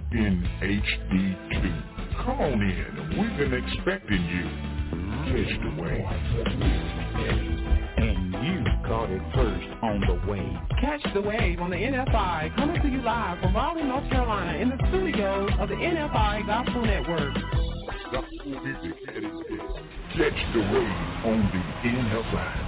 in HD2. Come on in. We've been expecting you. Catch the wave. And you caught it first on the wave. Catch the wave on the NFI, coming to you live from Raleigh, North Carolina, in the studios of the NFI Gospel Network. Gospel music at its best. Catch the wave on the NFI.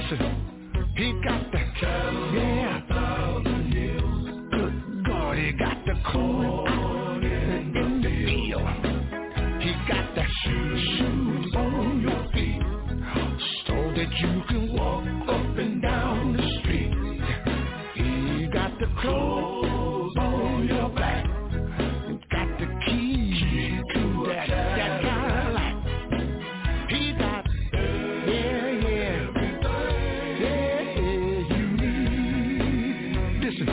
Listen, he got the yeah. Good God, he got the corn in the field. He got the shoes on your feet so that you can walk up and down the street. He got the clothes on your back. Got the keys to that Cadillac. He got you need. Listen,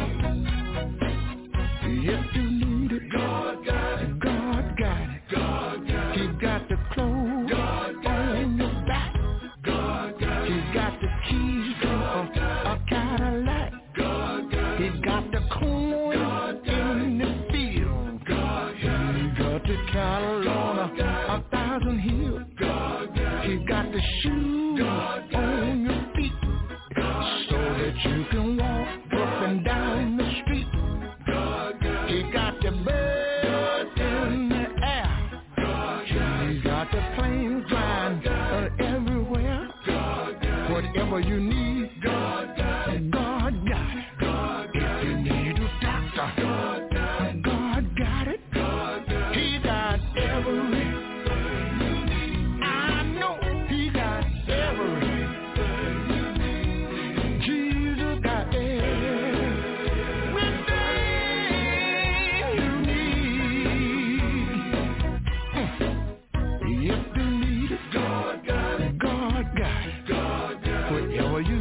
if you need it, God got it. God got it. God got it. He got the clothes on your back. God got it. He got the keys to a Cadillac. God got it. He got the corn in the field. God got it. He got the cattle on 1,000 hills. God got it. He got the shoes on your feet so that you can walk up and down the street. He got the birds in the air. He got the planes flying everywhere. Whatever you need, God got it. If you need a doctor, God got it. He got everything. I know he got everything. Jesus got everything you need. If you need it, God got it. God got it. Whatever you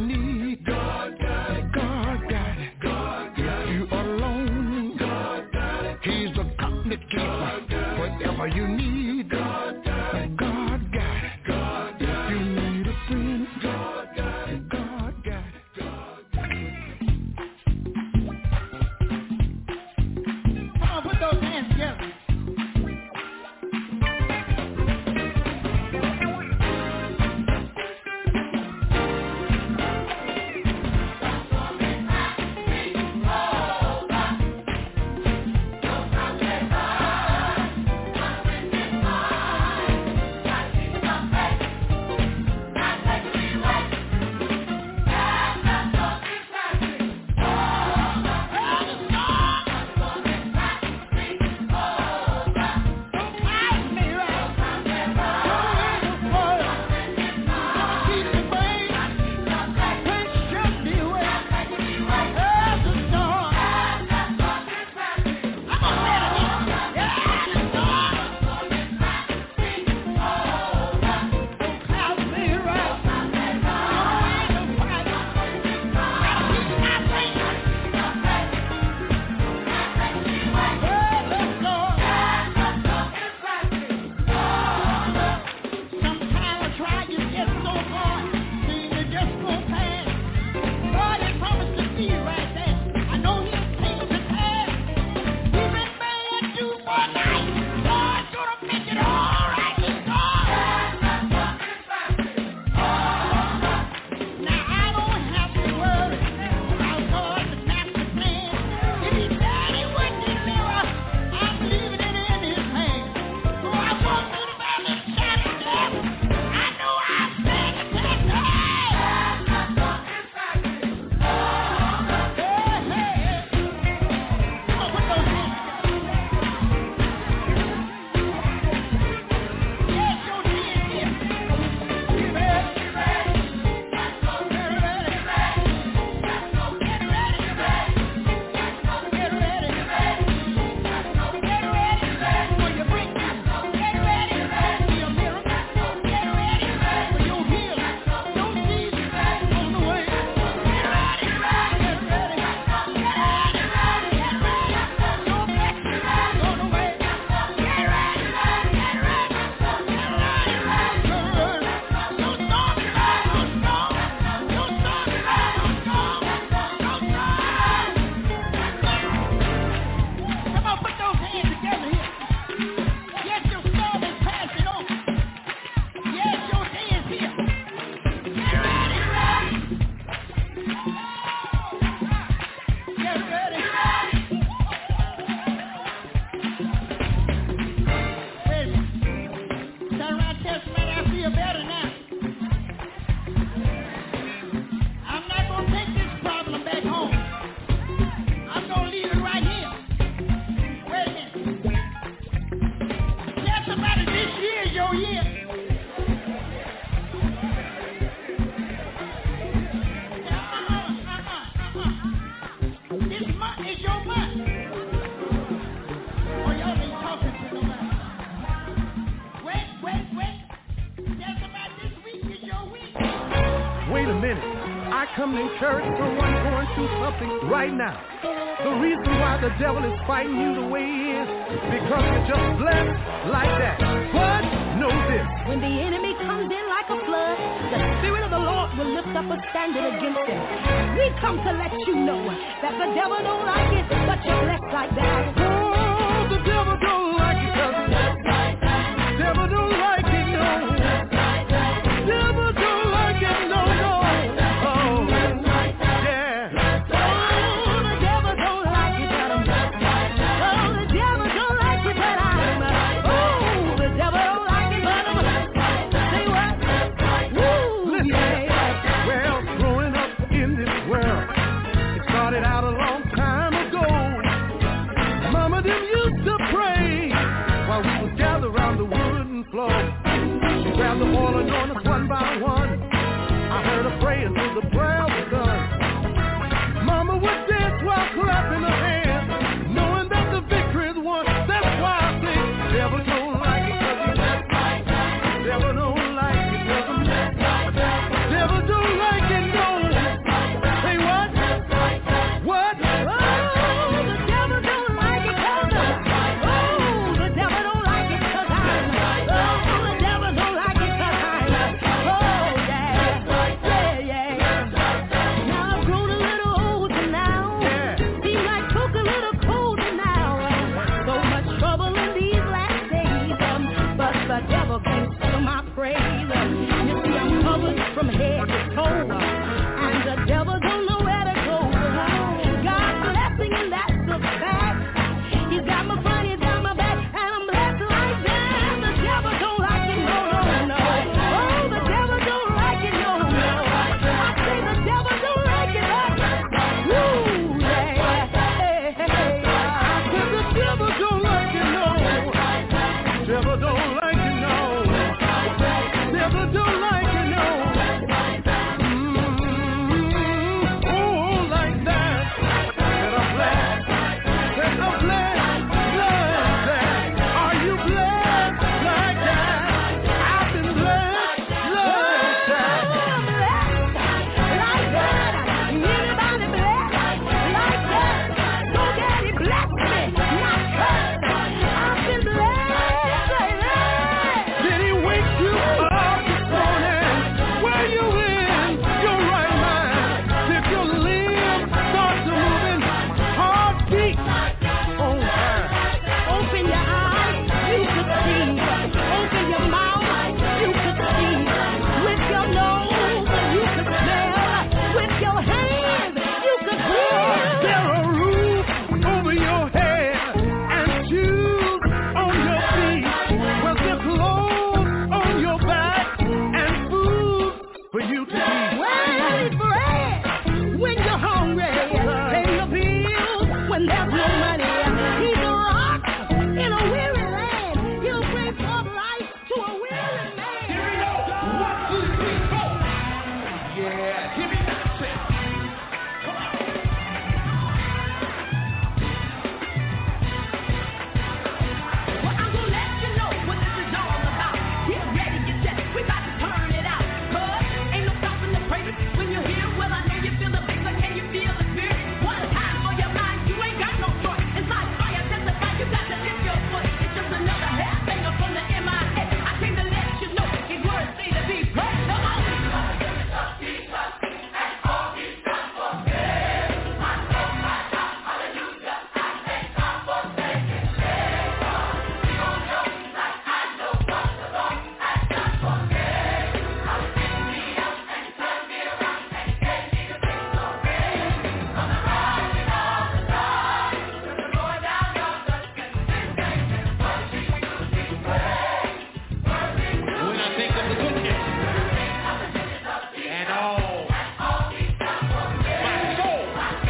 a minute. I come to encourage someone going through something right now. The reason why the devil is fighting you the way he is because you're just blessed like that. But know this. When the enemy comes in like a flood, the Spirit of the Lord will lift up a standard against him. We come to let you know that the devil don't like it, but you're blessed like that. Oh, the devil don't like it, cousin. The devil don't like it, no. The devil don't like it, no, no. Oh, yeah. Oh, the devil don't like it, but I'm blessed. Oh, the devil don't like it, but I'm oh, the devil don't like it, but I'm say what? Woo, Listen, yeah. well, growing up in this world, it started out a long time ago. Mama them used to pray while we would gather around the wooden floor. She grabbed the oil and on us one by one. I heard her pray until the prayer was done. Mama would dance while clapping her hands, knowing that the victory is won. That's why I say, devil don't like it 'cause he's blessed. Devil don't like it 'cause I'm blessed. Devil don't like it, no. Say what? What? Oh, the devil don't like it 'cause oh, the devil don't like it 'cause I'm oh, the devil don't like it 'cause I'm oh, yeah. Now I've grown a little older now. Yeah. Seems like took a little colder now. So much trouble in these last days, but the devil can't steal my praise. You see, I'm covered from head to toe, and the devil don't know where to go. God's blessing, and that's the fact. He's got my front, he's got my back, and I'm blessed like that. The devil don't like it, no, no, no. Oh, the devil don't like it, no, no. I say the devil don't like it, but woo, yeah. Hey, hey, hey. The devil don't like it, no. Devil don't like it, no. Devil don't like it, no. Oh, like that. That I'm blessed. That I'm blessed like that. Are you blessed like that? I've been blessed like that. I'm blessed like that. Anybody blessed like that? So Daddy bless me, not curse. I've been blessed like that. Did he wake you up this morning? Where you in your right mind? If your limbs start to moving, heartbeat on time. Open your eyes, you could see. Open your mouth, you could see. With your nose, you could smell. With your hands, you could feel. There a roof over your head and shoes on your feet. Well, there's clothes on your back and food for you to eat. Well, eat bread when you're hungry. Pay your bills when there's no money. He's a rock in a weary land. He'll bring forth life to a weary man. Here we go. 1, 2, 3, 4. Yeah, give me that shit. Come on. Well, I'm gonna let you know what this is all about. Get ready, get set. We about to turn it out. But ain't no stopping the praise when you're here. Well, I know you feel the bass, but can you feel the spirit? One time for your mind, you ain't got no choice. It's like fire, testify, you got to lift your foot. It's just another half finger from the MIA. I came to let you know his words say to be praised. Come on. When I think of the goodness and all my soul,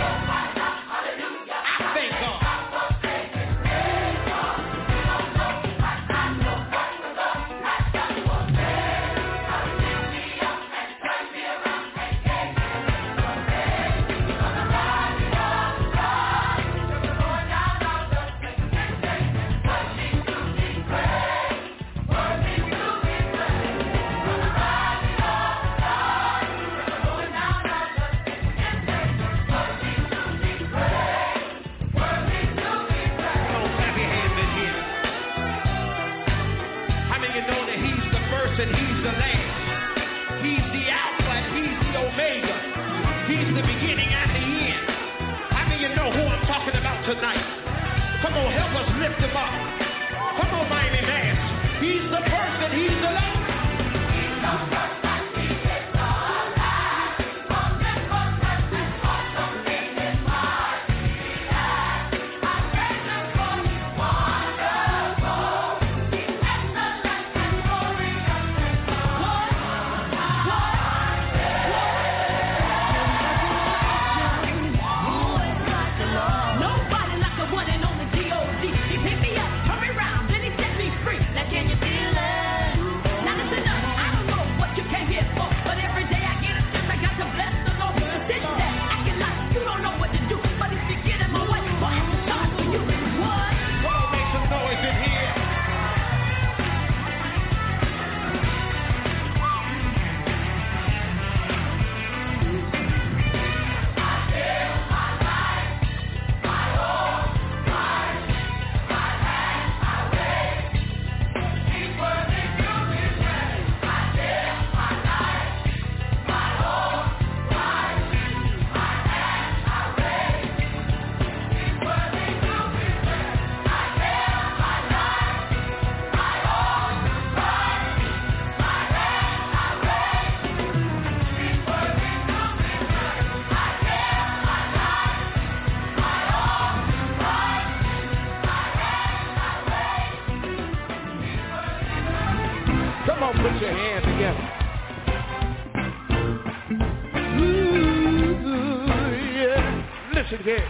I thank God. first and he's the last. He's the Alpha and he's the Omega. He's the beginning and the end. How do you know who I'm talking about tonight? Come on, help us lift him up. Come on, Miami Mass. He's the first and he's the last. He's the first and he's the last. Omnipotent, awesome, being mighty. I praise him for his wonderful. He's excellent and glorious and nobody like the one and only G.O.D. He picked me up, turned me around, then he set me free. Now can you feel it? Now listen up, I don't know what you came here for, but every day I get a chance, I got to bless the Lord. Sit there, acting like you don't know what to do, but if you get in my way, boy, I have to talk to you. What? Come on, make some noise in here. Come on, put your hands together. Ooh, yeah. Listen here.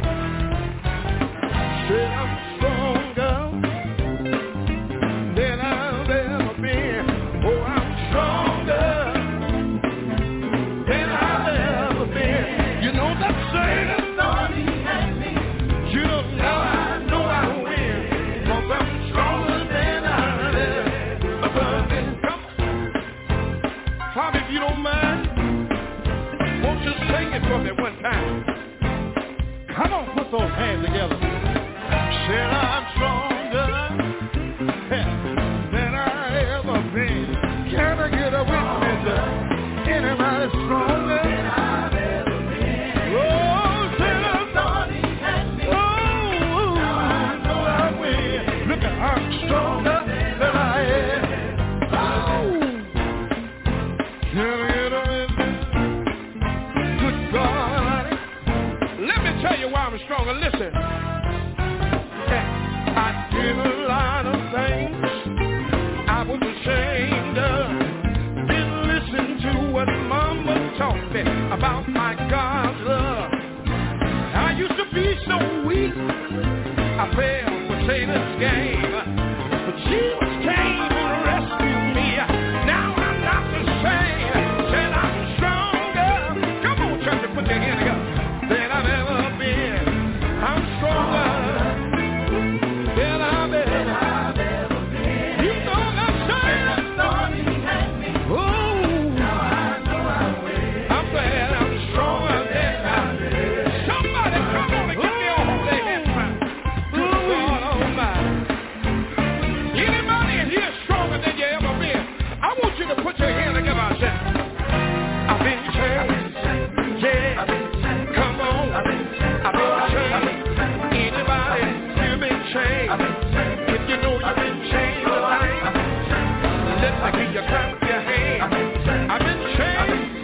Say I'm stronger than I've ever been. Oh, I'm stronger than I've ever been. You know that Satan thought he had me. You know I know I win. 'Cause I'm stronger than I've ever been. Tommy, if you don't mind, won't you sing it for me one time? Come on, put those hands together. Said I'm stronger than I ever been. Can I get a witness? Anybody stronger than I've ever been? Oh, said I'm stronger. Oh, now I know I win. Look at, I'm stronger than I am. Tell you why I'm stronger. Listen, I did a lot of things I was ashamed of. Didn't listen to what Mama taught me about my God's love. I used to be so weak, I fell for Satan's game, but Jesus came and rescued me. Now I'm not the same. Said I'm stronger. Come on, church, put your hand together. Than I've ever been. I'm stronger than I've ever been. You know that Satan thought he had me. Oh, now I know I win. I'm glad I'm stronger than I've been. Somebody come on and give me a holy hand. Good God Almighty. Anybody in here stronger than you ever been? I want you to put your hand together and say, I've been changed. Yeah. Come on. I've been changed. Anybody, you've been changed. If you know you've been changed tonight, let me hear you clap your hands. I've been changed.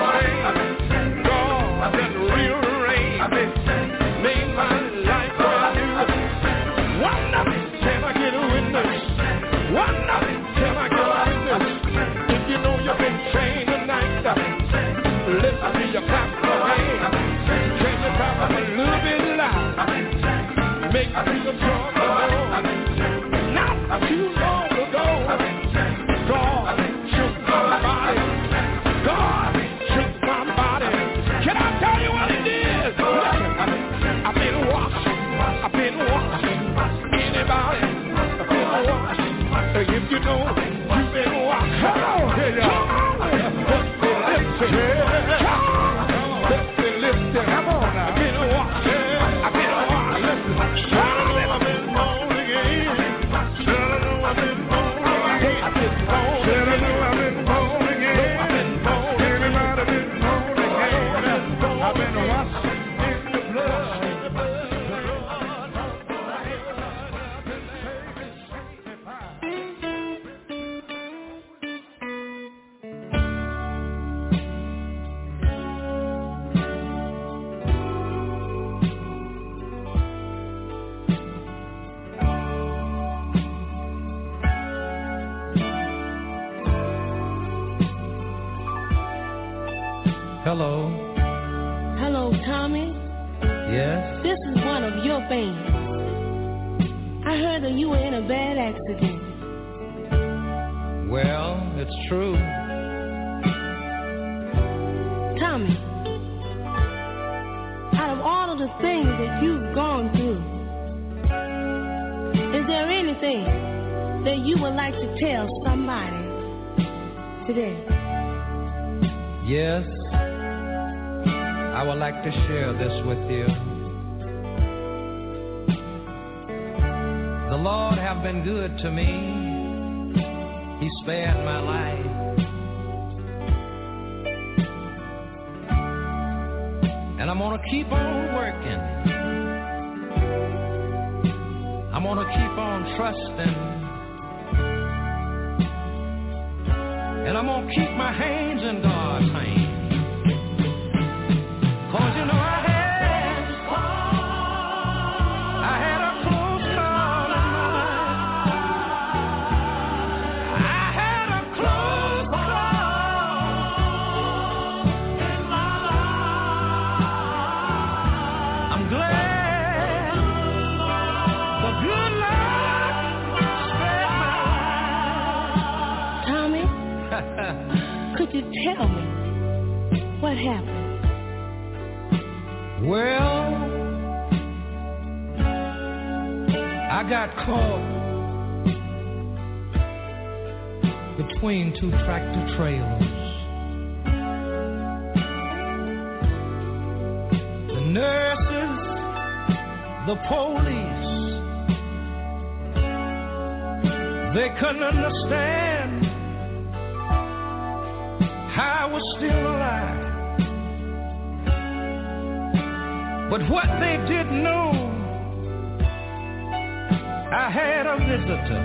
God has rearranged me, made my life brand new. One of it, can I get a witness? One of it, can I get a witness? If you know you've been changed tonight, let me hear you clap your hands. Change the crowd a little bit loud. Make people talk about. Not too long ago, God shook my body. God shook my body. Can I tell you what it is? Listen, I've been washed. I've been washed. Anybody? I've been washed. If you know you've been washed, come on. Come on. Lift it. Come on now. I've been washed. I've been washed. I've been born again. I've been born again. Hello. Hello, Tommy. Yes? This is one of your fans. I heard that you were in a bad accident. Well, it's true. Tommy, out of all of the things that you've gone through, is there anything that you would like to tell somebody today? Yes. I would like to share this with you. The Lord have been good to me. He spared my life. And I'm gonna keep on working. I'm gonna keep on trusting. And I'm gonna keep my hands in God's hands. 'Cause you know I had a close call in my life. I had a close call in my life. I'm glad the good Lord spared my life. Tommy, could you tell me what happened? Well, I got caught between two tractor trailers. The nurses, the police, they couldn't understand how I was still alive. But what they didn't know, I had a visitor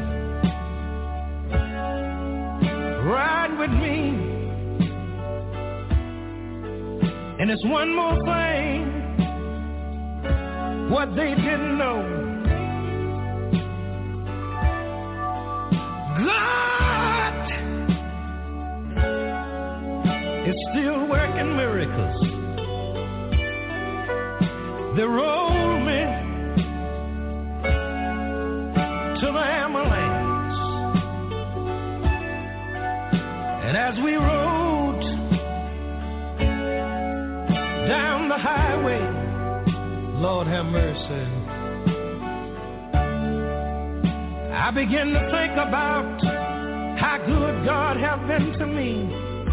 ride with me. And it's one more thing, what they didn't know. God is still working miracles. They rolled me to the ambulance, and as we rode down the highway, Lord have mercy, I began to think about how good God have been to me.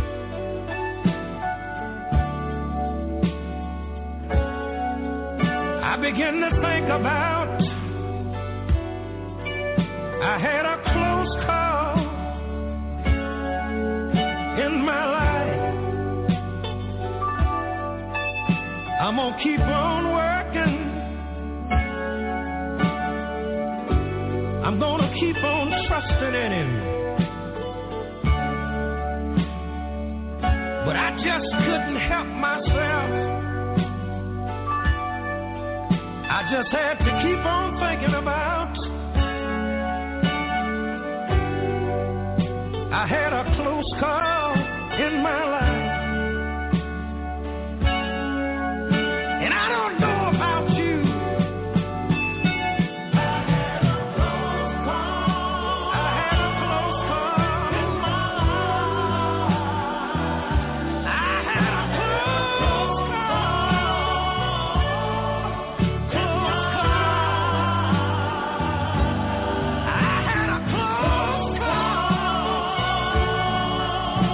I began to think about I had a close call in my life. I'm gonna keep on working. I'm gonna keep on trusting in Him. But I just couldn't help myself. I just had to keep on thinking about I had a close call in my life. And I don't know about you. I had a close call. I had a close call in my life. I had a close call.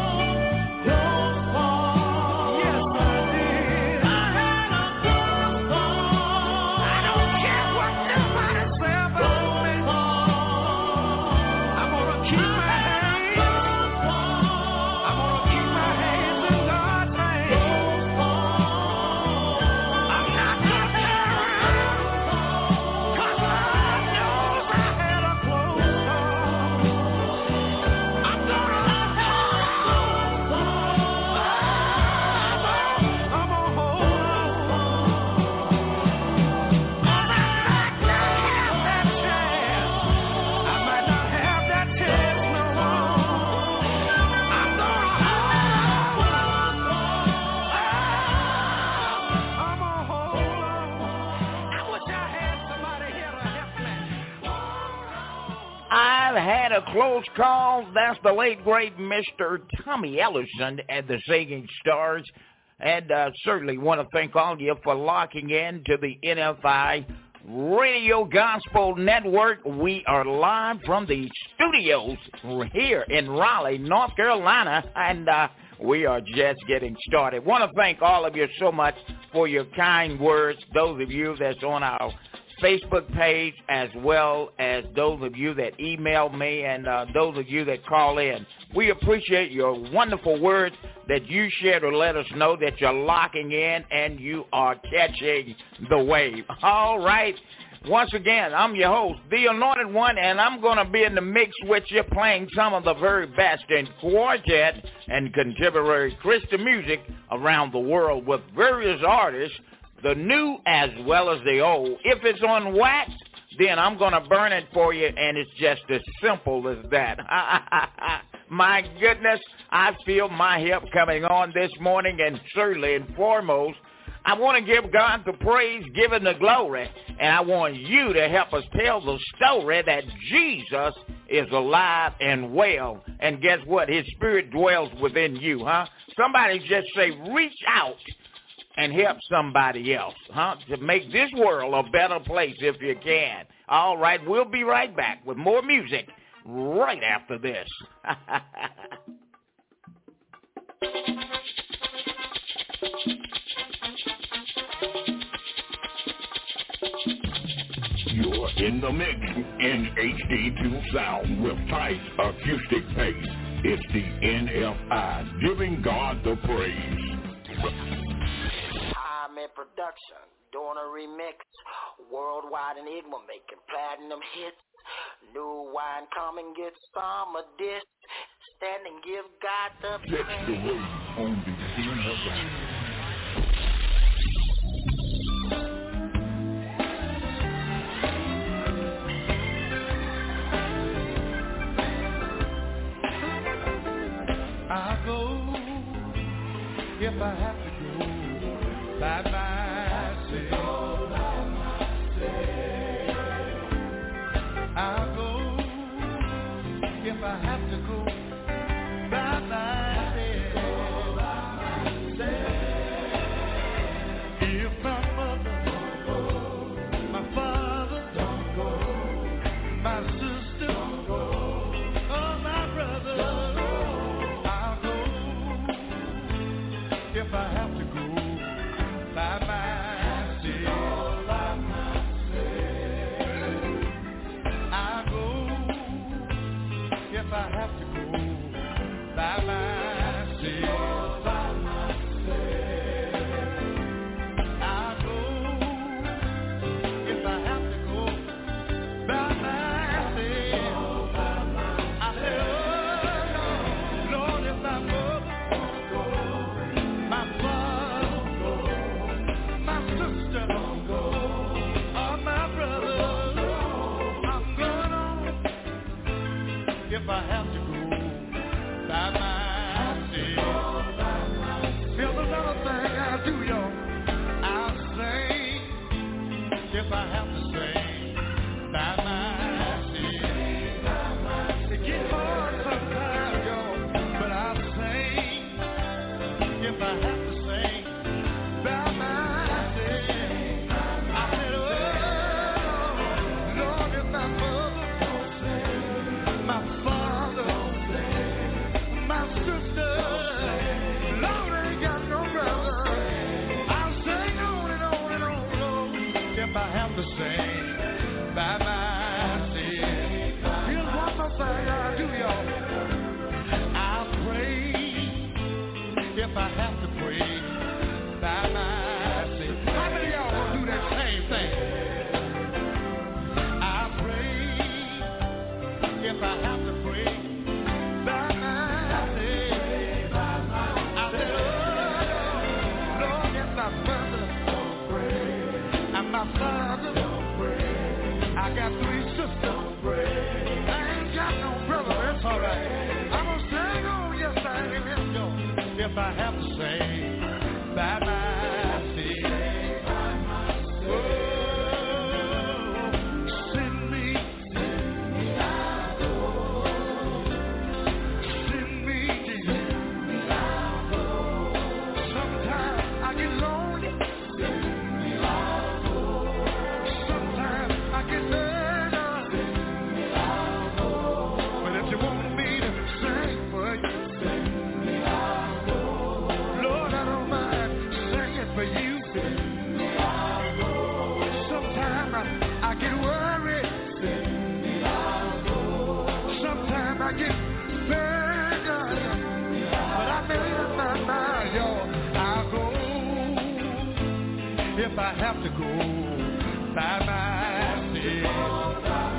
close calls. That's the late, great Mr. Tommy Ellison and the Singing Stars. And certainly want to thank all of you for locking in to the NFI Radio Gospel Network. We are live from the studios here in Raleigh, North Carolina, and we are just getting started. Want to thank all of you so much for your kind words, those of you that's on our Facebook page, as well as those of you that email me and those of you that call in. We appreciate your wonderful words that you share to let us know that you're locking in and you are catching the wave. All right. Once again, I'm your host, The Anointed One, and I'm going to be in the mix with you playing some of the very best in quartet and contemporary Christian music around the world with various artists, the new as well as the old. If it's on wax, then I'm going to burn it for you, and it's just as simple as that. My goodness, I feel my help coming on this morning, and certainly and foremost, I want to give God the praise, give him the glory, and I want you to help us tell the story that Jesus is alive and well, and guess what? His spirit dwells within you, huh? Somebody just say, reach out and help somebody else, to make this world a better place if you can. All right, we'll be right back with more music right after this. You're in the mix in HD2 sound with tight acoustic bass. It's the NFI, giving God the praise. Production, doing a remix, worldwide enigma, making platinum hits. New wine, come and get some of this. Stand and give God the praise. That's the way on the NFI. I'll go if I have to go by myself. I'll go if I have to go by myself. If my mother don't go, my father don't go, my sister don't go, or my brother don't go, I'll go if I have to go by myself. I'll go if I have to go by myself. I'll go if I have to go by myself. I said, oh, Lord, if my mother don't go, my father don't go, my sister don't go, or my brother, I'm going on if I have to go by myself. Here's another thing I do, y'all. I'll sing if I have to sing by myself. It gets hard sometimes, y'all, but I'll sing if I have to sing by myself. I said, oh, Lord, if my mother don't sing, my father don't sing, my sister, Lord, ain't got no brother. I'll sing on and on and on, Lord, if I have to sing by myself. Here's one more thing I do, y'all. I'll pray if I have to pray by myself. How many of y'all gonna do that same thing? I'll pray if I have to pray by myself. I said, oh, Lord, if my mother don't pray and my father don't pray, I got 3 sisters. I ain't got no brother. That's all right. I'm gonna sing on, yes I am, yo. If I have to sing by myself. Oh, send me, I'll go. if I have to go by myself.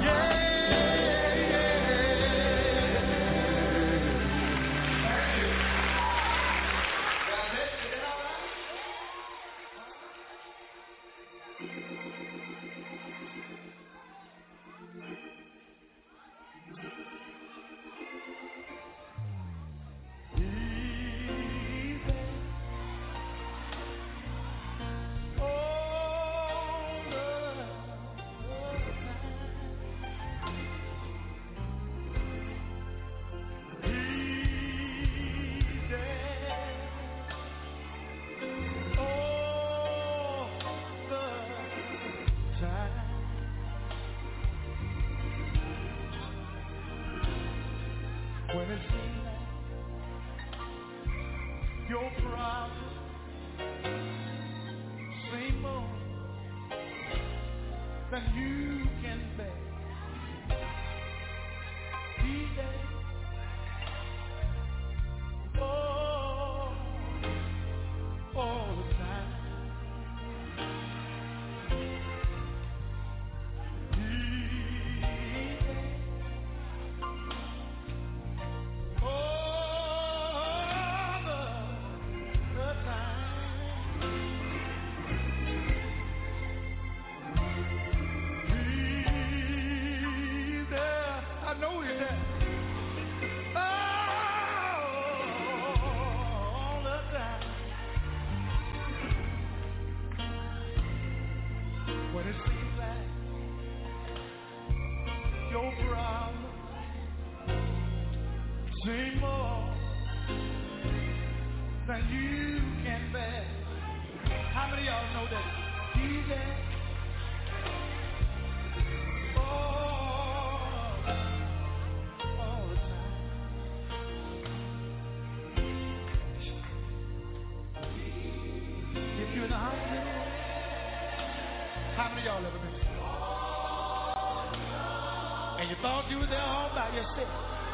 And you thought you were there all by yourself.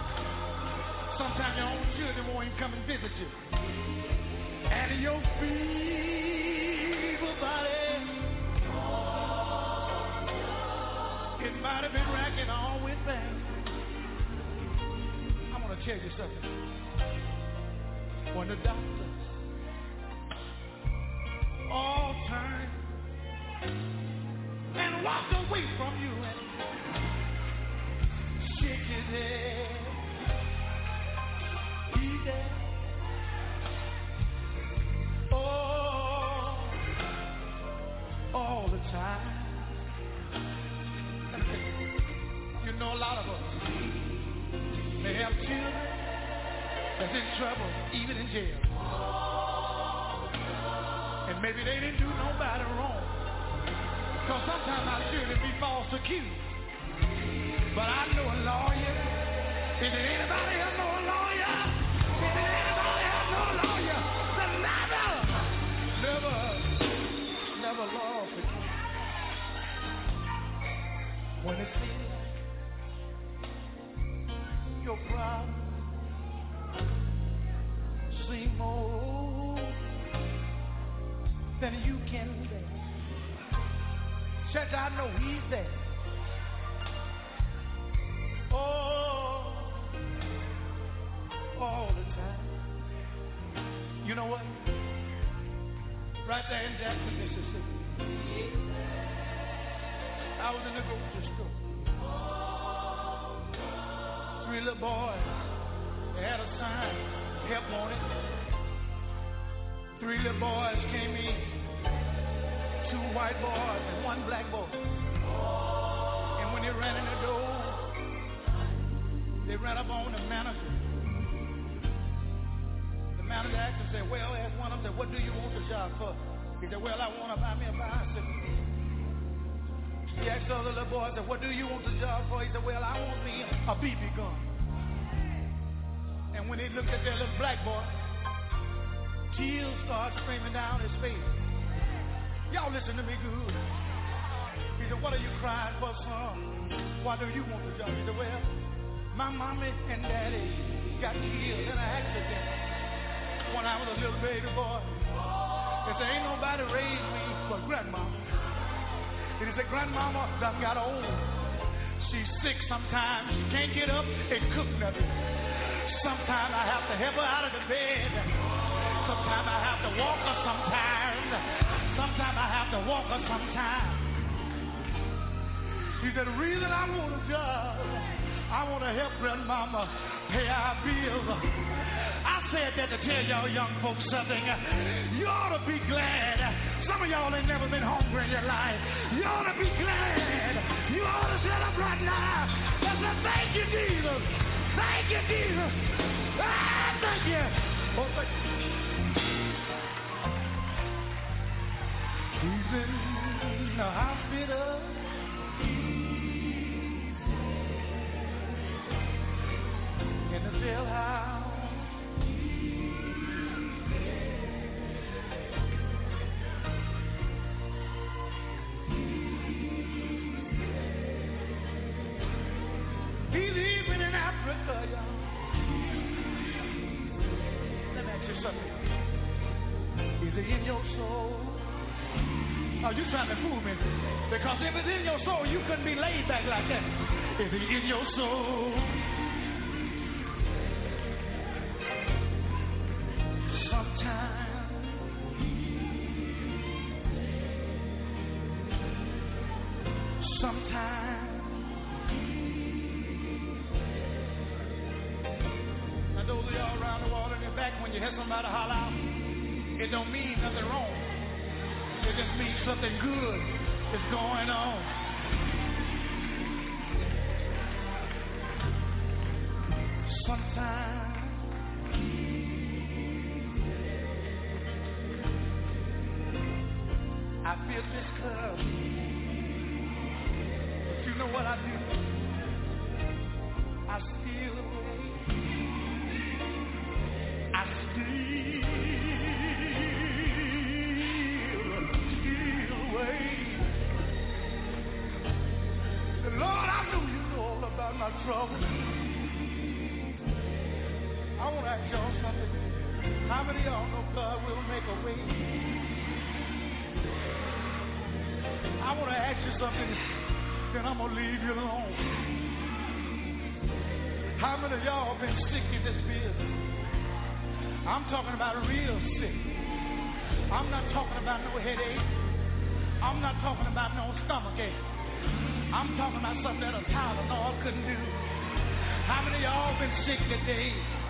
Sometimes your own children won't even come and visit you. And your feeble body, it might have been racking on with pain. I'm going to tell you something. When the doctors all turned and walked away from you and shake his head, he dead. Oh, all the time. You know, a lot of us may have children that's in trouble, even in jail. And maybe they didn't do nobody wrong. Because sometimes our children be false accused. But I know a lawyer. Is there anybody else know a lawyer? Is there anybody else know a lawyer? The never lost a case. When it seems like your problem seem more than you can bear. Church, I know he's there. Oh, all the time. You know what? Right there in Jackson, Mississippi, I was in the grocery store. 3 little boys, they had a sign, help wanted. 3 little boys came in, 2 white boys and 1 black boy. And when they ran in the door, they ran up on the manager. The manager asked and said, well, asked one of them, said, what do you want the job for? He said, well, I want to buy me a bicycle. He asked the other little boy, said, what do you want the job for? He said, well, I want me a BB gun. And when he looked at that little black boy, tears started streaming down his face. Y'all listen to me good. He said, what are you crying for, son? Why do you want the job? He said, well, my mommy and daddy got killed in an accident when I was a little baby boy. If there ain't nobody raised me but grandmama. It is that grandmama done got old. She's sick sometimes. She can't get up and cook nothing. Sometimes I have to help her out of the bed. Sometimes I have to walk her sometimes. Sometimes I have to walk her sometimes. She said, the reason I want a job, I want to help grandmama pay our bills. I said that to tell y'all young folks something. You ought to be glad. Some of y'all ain't never been hungry in your life. You ought to be glad. You ought to set up right now. Just say, thank you, Jesus. Thank you, Jesus. Ah, thank you. Oh, thank you. He's in the hospital. In the jailhouse. He's even in Africa, y'all. Let me ask you something. Is it in your soul? Are you trying to fool me? Because if it's in your soul, you couldn't be laid back like that. Is it in your soul? Sometimes. Now those of y'all around the world in the back, when you hear somebody holler out, it don't mean nothing wrong. It just means something good is going on. Sometimes I feel discouraged. But you know what I do? I steal away. I steal away. Lord, I know you know all about my trouble. I want to ask y'all something. How many of y'all know God will make a way? I want to ask you something, then I'm going to leave you alone. How many of y'all been sick in this business? I'm talking about real sick. I'm not talking about no headache. I'm not talking about no stomach ache. I'm talking about something that a Tylenol couldn't do. How many of y'all been sick today?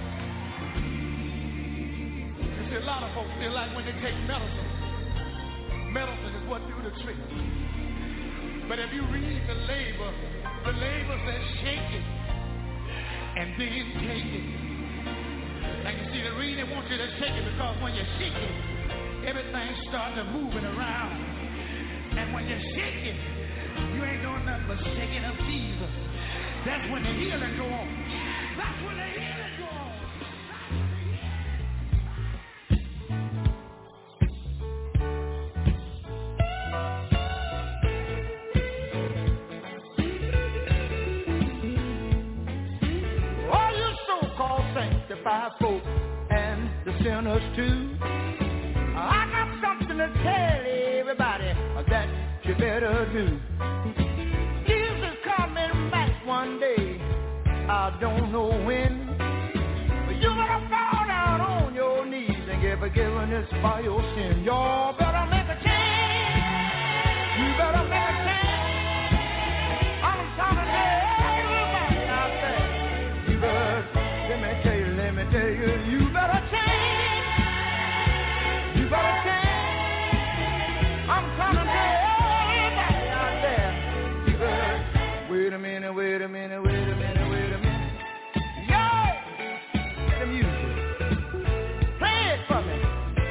You see, a lot of folks feel like when they take medicine, medicine is what do the trick. But if you read the label says shake it and then take it. Like you see, the reason they want you to shake it because when you shake it, everything starts to moving around. And when you shake it, you ain't doing nothing but shaking up Jesus. That's when the healing go on. That's when the healing go on. Sanctified folk and the sinners too. I got something to tell everybody that you better do. Jesus coming back one day, I don't know when, but you better fall down on your knees and get forgiveness for your sin. Y'all better make a change. You better make a change. I'm talking to everybody out there. You better. Let me tell you, you better change. You better change. I'm coming to everybody out there. You better wait a minute. Yo, the music. Play it for me.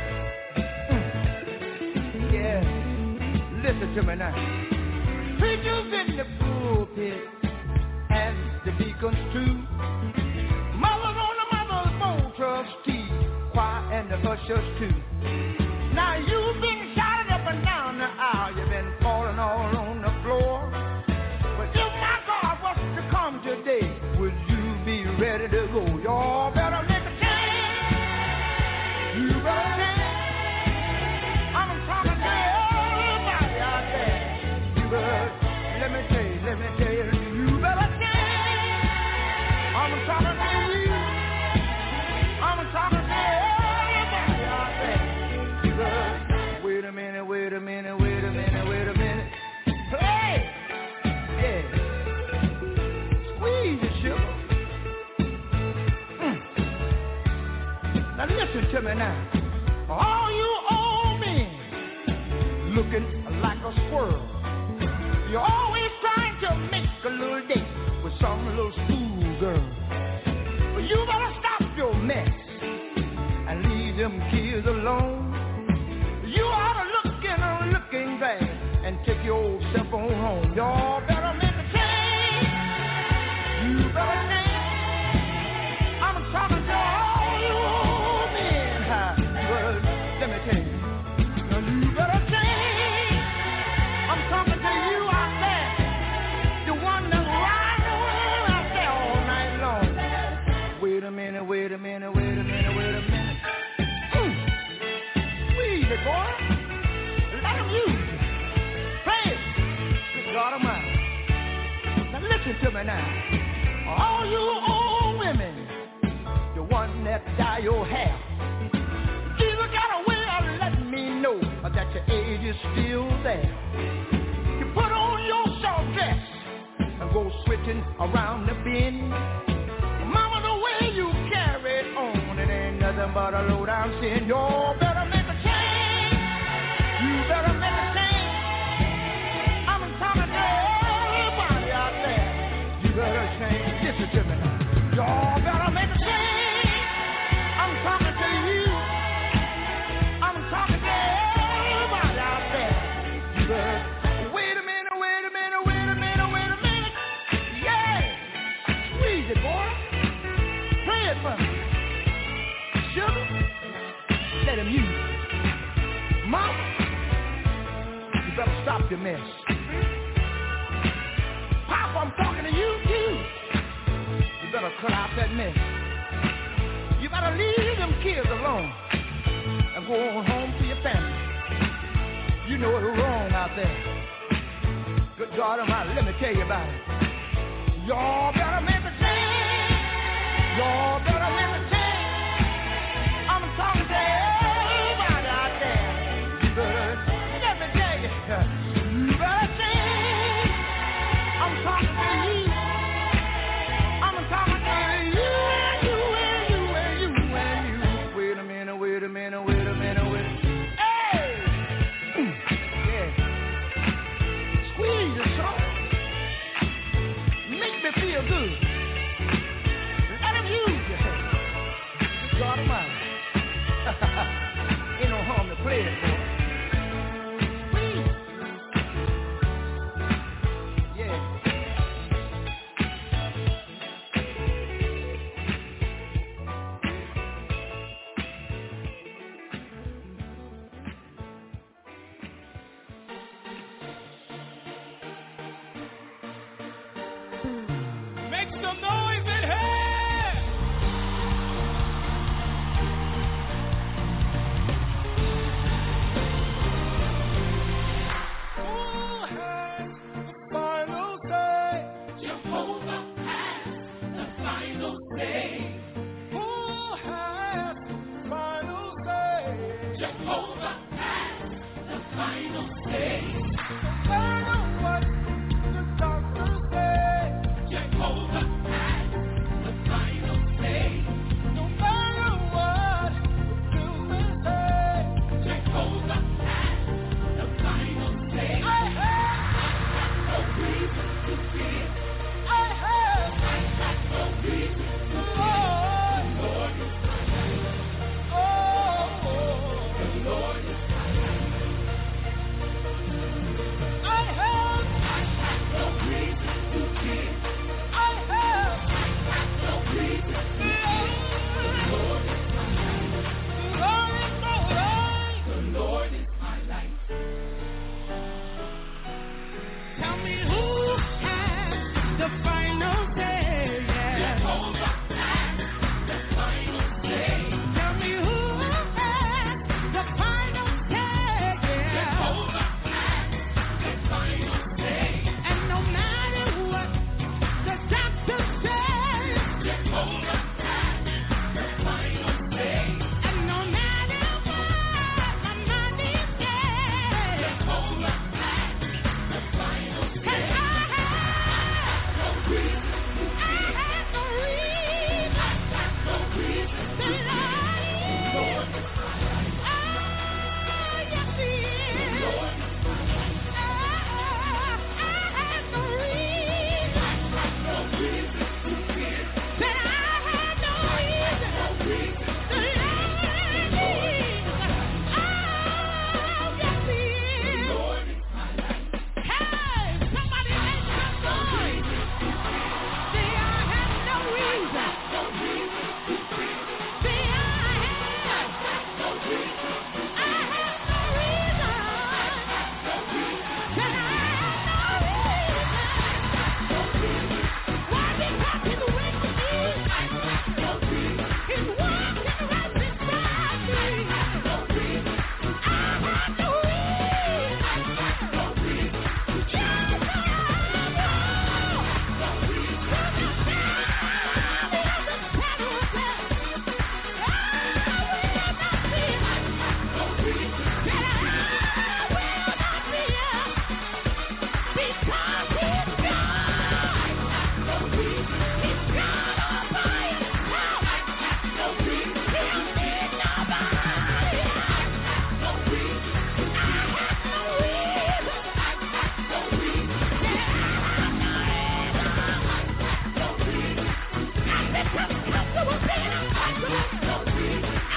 Yeah, listen to me now. Preachers in the pulpit and the deacons too. Trustee, choir, and the ushers too. Now you've been shouting up and down the aisle, you've been falling all on the floor. But if my God was to come today, would you be ready to go? Y'all better make a change. You better change. Now listen to me now. All you old men looking like a squirrel. You're always trying to make a little date with some little school girl. But you better stop your mess and leave them kids alone. You ought to look in a looking glass and take your old cell phone home. Y'all better make a change. You better change. I'm talking to all you old men. Well, let me tell you. Now you better change. I'm talking to you out there. The one that's riding around out there all night long. Wait a minute, wait a minute, wait a minute, wait a minute. Squeeze it, boy. Let him use it. Play it. Good God Almighty. Now listen to me now. All you old women, the one that dye your hair, Jesus got a way of letting me know that your age is still there. You put on your short dress and go switching around the bend. Mama, the way you carry on, it ain't nothing but a low-down sin. You better make a change. You better make a change. I'm talking to everybody out there. You better change. Listen to me now. Y'all better make a change. I'm talking to you. I'm talking to everybody out there. You better. Wait a minute, wait a minute, wait a minute, wait a minute. Yeah. Squeeze it, boy. Play it for me. Sugar, let him use it. Mama, you better stop your mess. Pop, I'm talking to you too. You better cut out that mess. You better leave them kids alone and go on home to your family. You know it's wrong out there. Good God Almighty, let me tell you about it. Y'all better make a change. Y'all better make a change. I'm talking to everybody out there. You better, let me tell you, you better change. I'm talking to you. I'm talking to you and you and you and you and you. Wait a minute, wait a minute, wait a minute, wait a minute. Hey! Yeah. Squeeze it, son. Make me feel good. Let him use you. God Almighty. Ain't no harm to play it, boy. Squeeze. Yeah. Make some noise in here! Who has the final say? Jehovah has the final say. Who has the final say? Jehovah has the final say. No matter what the doctors say, Jehovah has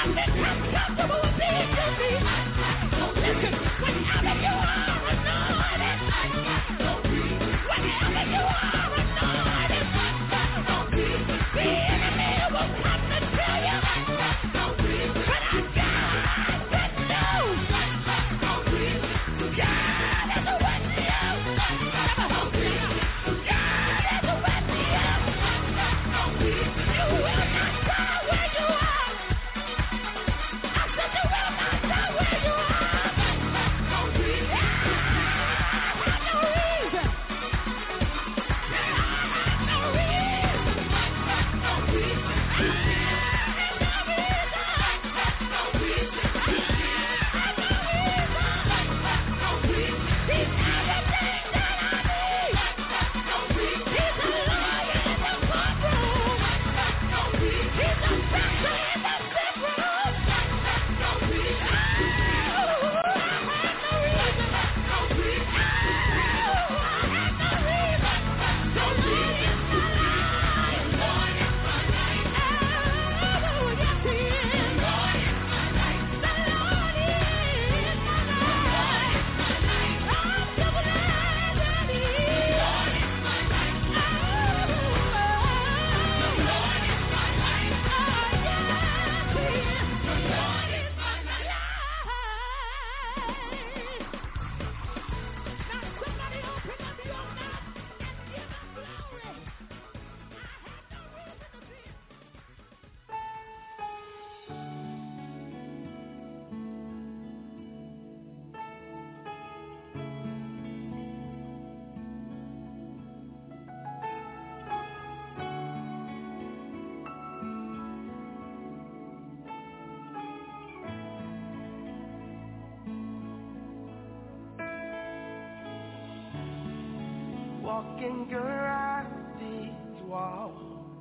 Walking around these walls,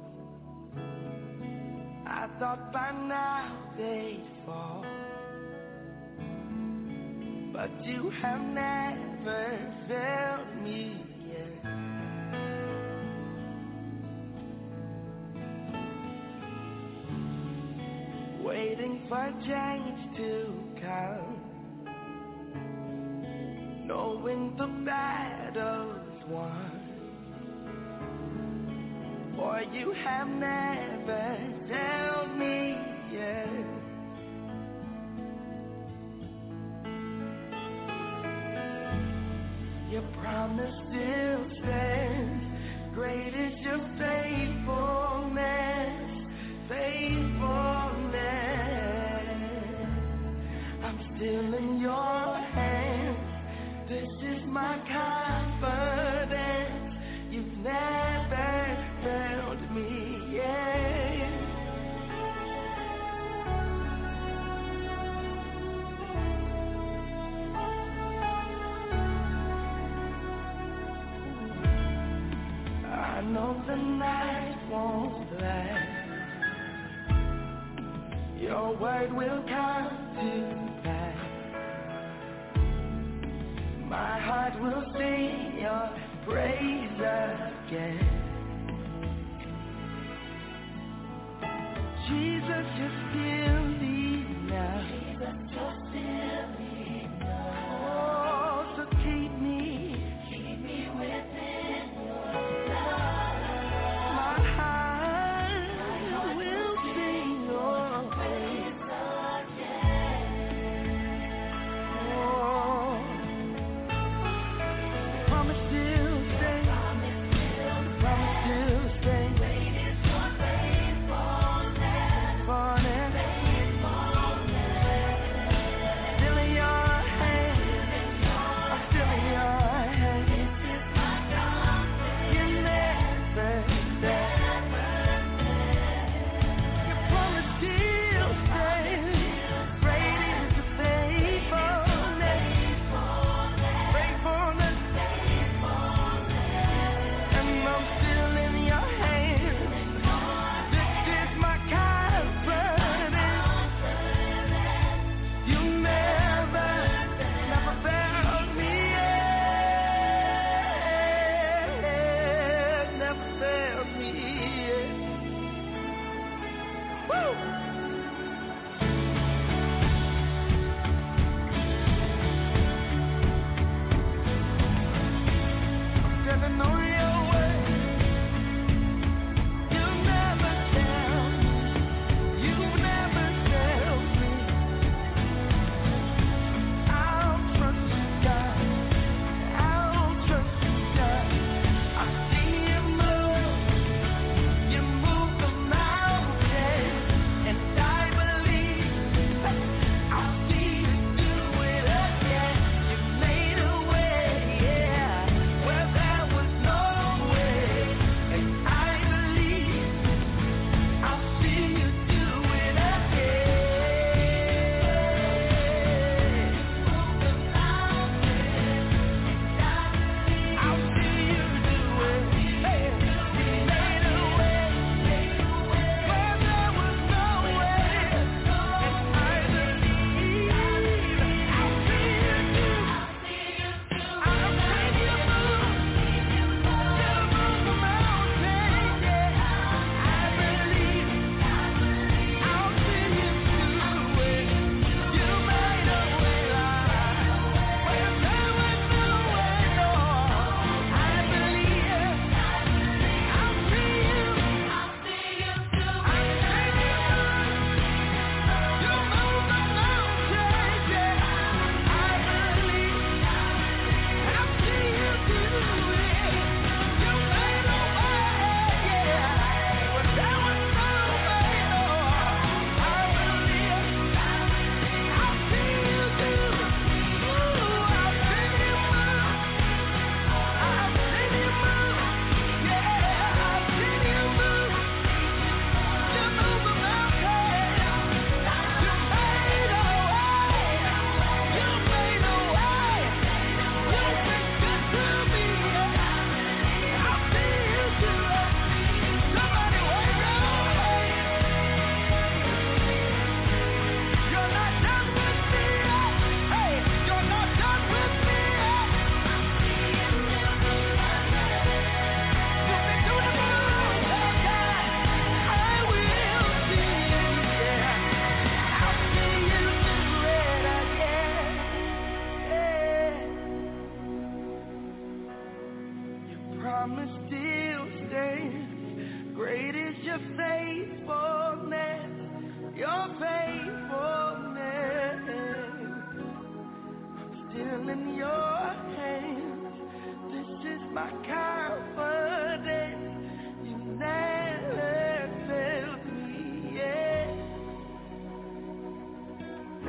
I thought by now they'd fall, but you have never failed me yet. Waiting for change to come, knowing the battle's won, for you have never failed me yet. Your promise still stands. Great is your faithfulness, faithfulness. I'm still in your hands. This is my confidence. You've never failed me yet. I know the night won't last. Your word will come to pass. My heart will sing your praise again. Jesus, you're still enough. Jesus, you're still enough. Oh, so keep me within your love. My heart will sing your praise again. Oh, promise still stay. Promise still stay. Great is your faithfulness.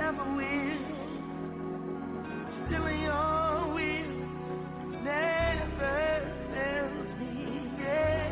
never will. Still in your will, never fails me, yeah.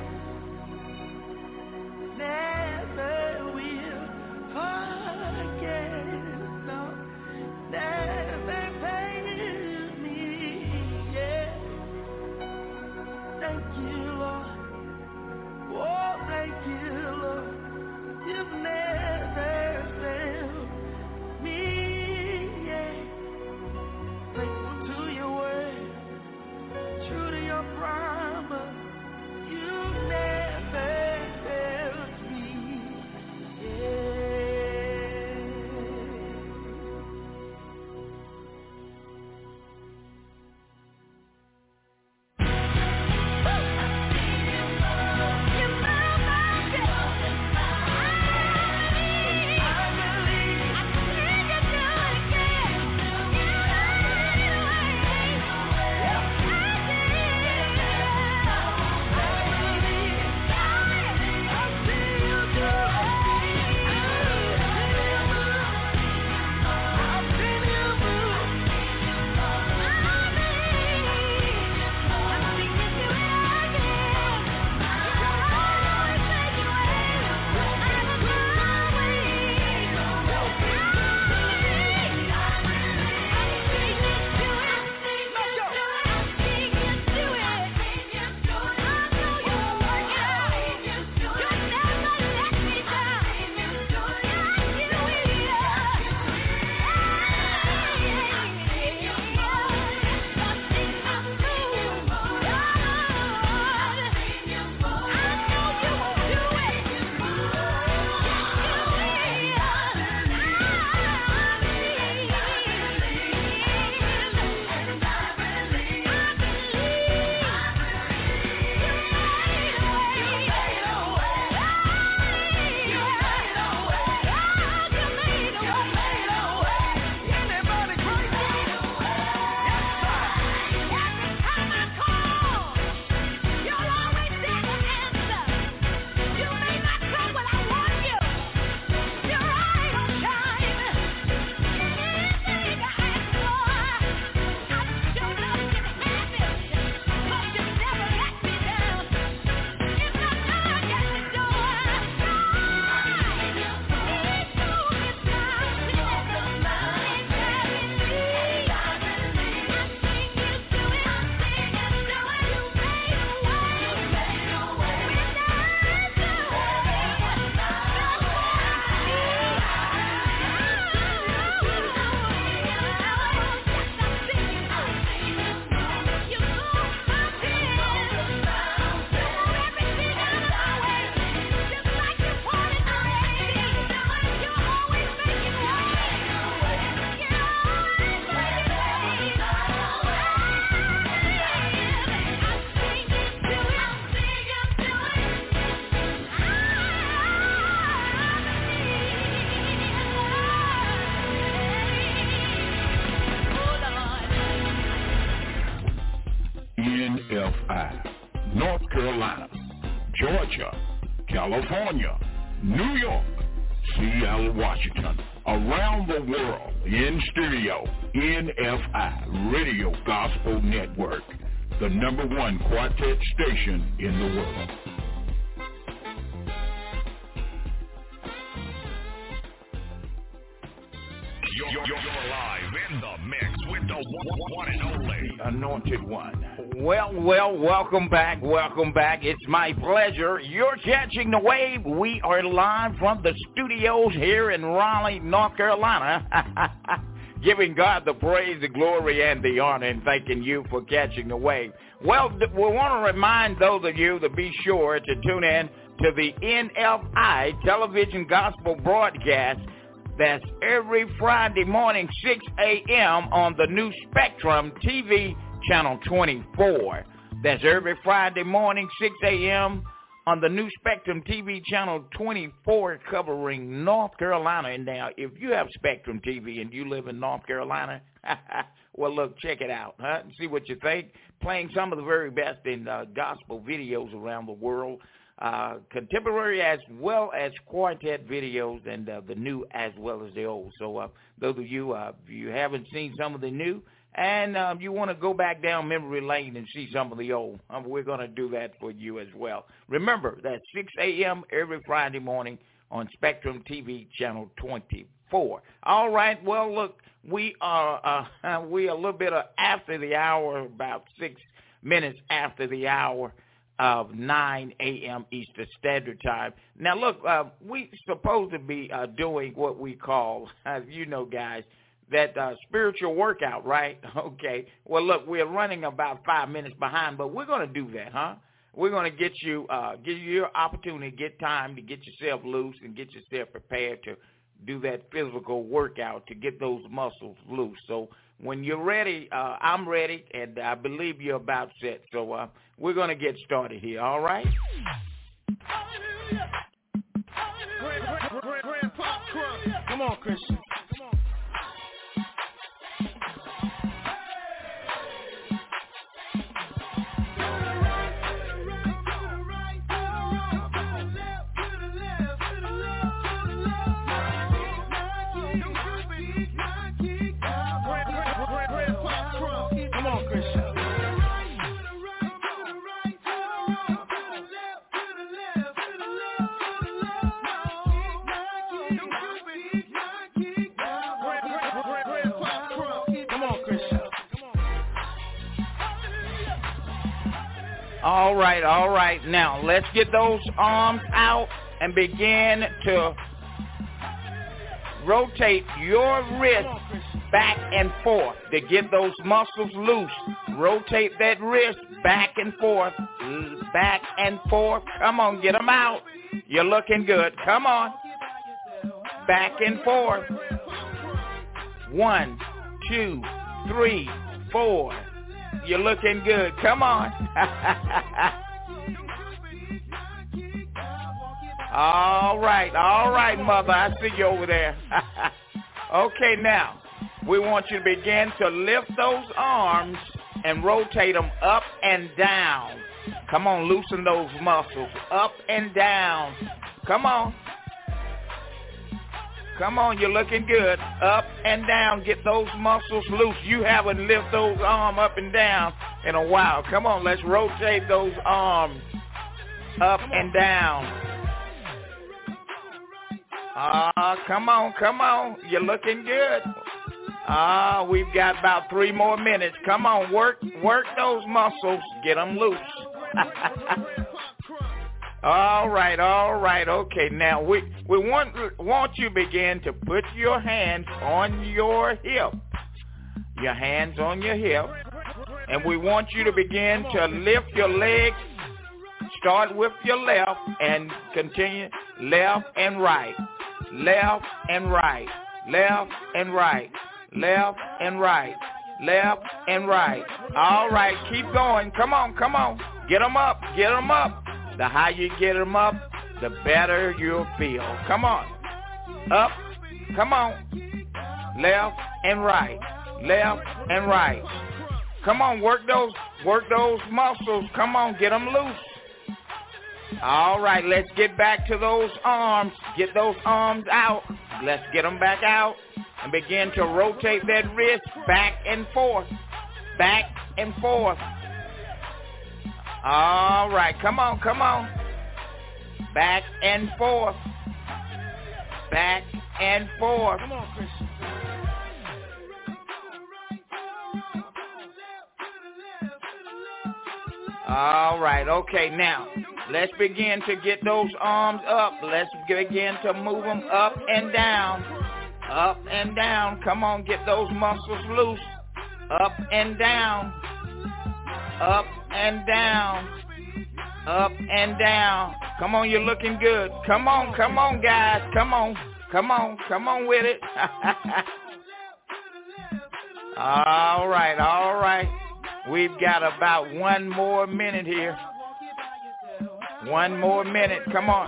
Never will forget, no, never fails me, yeah. Thank you, Lord. Oh, thank you, Lord. You've never failed me, yeah. Faithful to your word, true to your promise. You never failed me, yeah. NFI, North Carolina, Georgia, California, New York, Seattle, Washington, around the world, in stereo, NFI, Radio Gospel Network, the #1 quartet station in the world. You're live in the mix with the one and only Anointed One. Well, welcome back. It's my pleasure. You're catching the wave. We are live from the studios here in Raleigh, North Carolina. Giving God the praise, the glory, and the honor, and thanking you for catching the wave. Well, we want to remind those of you to be sure to tune in to the NFI television gospel broadcast. That's every Friday morning, 6 a.m. on the new Spectrum TV channel 24. That's every Friday morning, 6 a.m. on the new Spectrum TV channel 24, covering North Carolina. And now, if you have Spectrum TV and you live in North Carolina, well, look, check it out, and see what you think. Playing some of the very best in gospel videos around the world. contemporary as well as quartet videos, and the new as well as the old. So those of you, if you haven't seen some of the new, and you want to go back down memory lane and see some of the old, we're going to do that for you as well. Remember, that's 6 a.m. every Friday morning on Spectrum TV channel 24. All right, well, look, we are a little bit after the hour, about 6 minutes after the hour of 9 a.m. Eastern Standard Time. Now, look, we supposed to be doing what we call, you know, guys, that spiritual workout, right? Okay. Well, look, we're running about 5 minutes behind, but we're going to do that, huh? We're going to give you your opportunity, get time to get yourself loose and get yourself prepared to do that physical workout to get those muscles loose. So when you're ready, I'm ready, and I believe you're about set. So we're going to get started here, all right? Grandpa Crump. Come on, Christian. All right. Now, let's get those arms out and begin to rotate your wrist back and forth to get those muscles loose. Rotate that wrist back and forth, back and forth. Come on, get them out. You're looking good. Come on. Back and forth. 1, 2, 3, 4. You're looking good. Come on. All right, mother. I see you over there. Okay, now, we want you to begin to lift those arms and rotate them up and down. Come on, loosen those muscles. Up and down. Come on. Come on, you're looking good. Up and down. Get those muscles loose. You haven't lifted those arms up and down in a while. Come on, let's rotate those arms up and down. Come on. You're looking good. We've got about 3 more minutes. Come on, work those muscles. Get them loose. All right. Okay, now we want you to begin to put your hands on your hip. Your hands on your hip. And we want you to begin to lift your legs. Start with your left and continue left and right. Left and right. Left and right. Left and right. Left and right. All right, keep going. Come on. Get them up. The higher you get them up, the better you'll feel. Come on. Up. Come on. Left and right. Left and right. Come on, work those muscles. Come on, get them loose. All right, let's get back to those arms. Get those arms out. Let's get them back out and begin to rotate that wrist back and forth. Back and forth. All right, come on. Back and forth. Back and forth. Come on, Christian. All right, okay, now, let's begin to get those arms up. Let's begin to move them up and down. Up and down. Come on, get those muscles loose. Up and down. Up and down. Up and down. Come on, you're looking good. Come on, guys. Come on with it. All right. We've got about 1 more minute here. 1 more minute. Come on.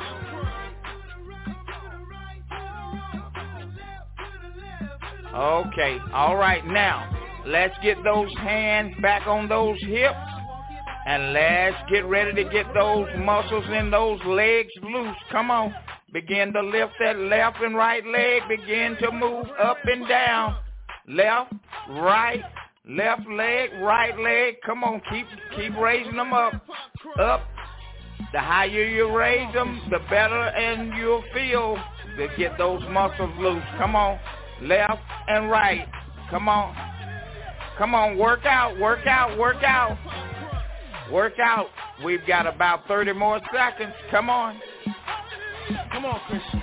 Okay. All right. Now, let's get those hands back on those hips And let's get ready to get those muscles in those legs loose. Come on. Begin to lift that left and right leg. Begin to move up and down. Left, right, left leg, right leg. Come on, keep raising them up. Up. The higher you raise them, the better and you'll feel to get those muscles loose. Come on. Left and right. Come on. Come on, work out, work out, work out. Work out. We've got about 30 more seconds. Come on. Come on, Christian.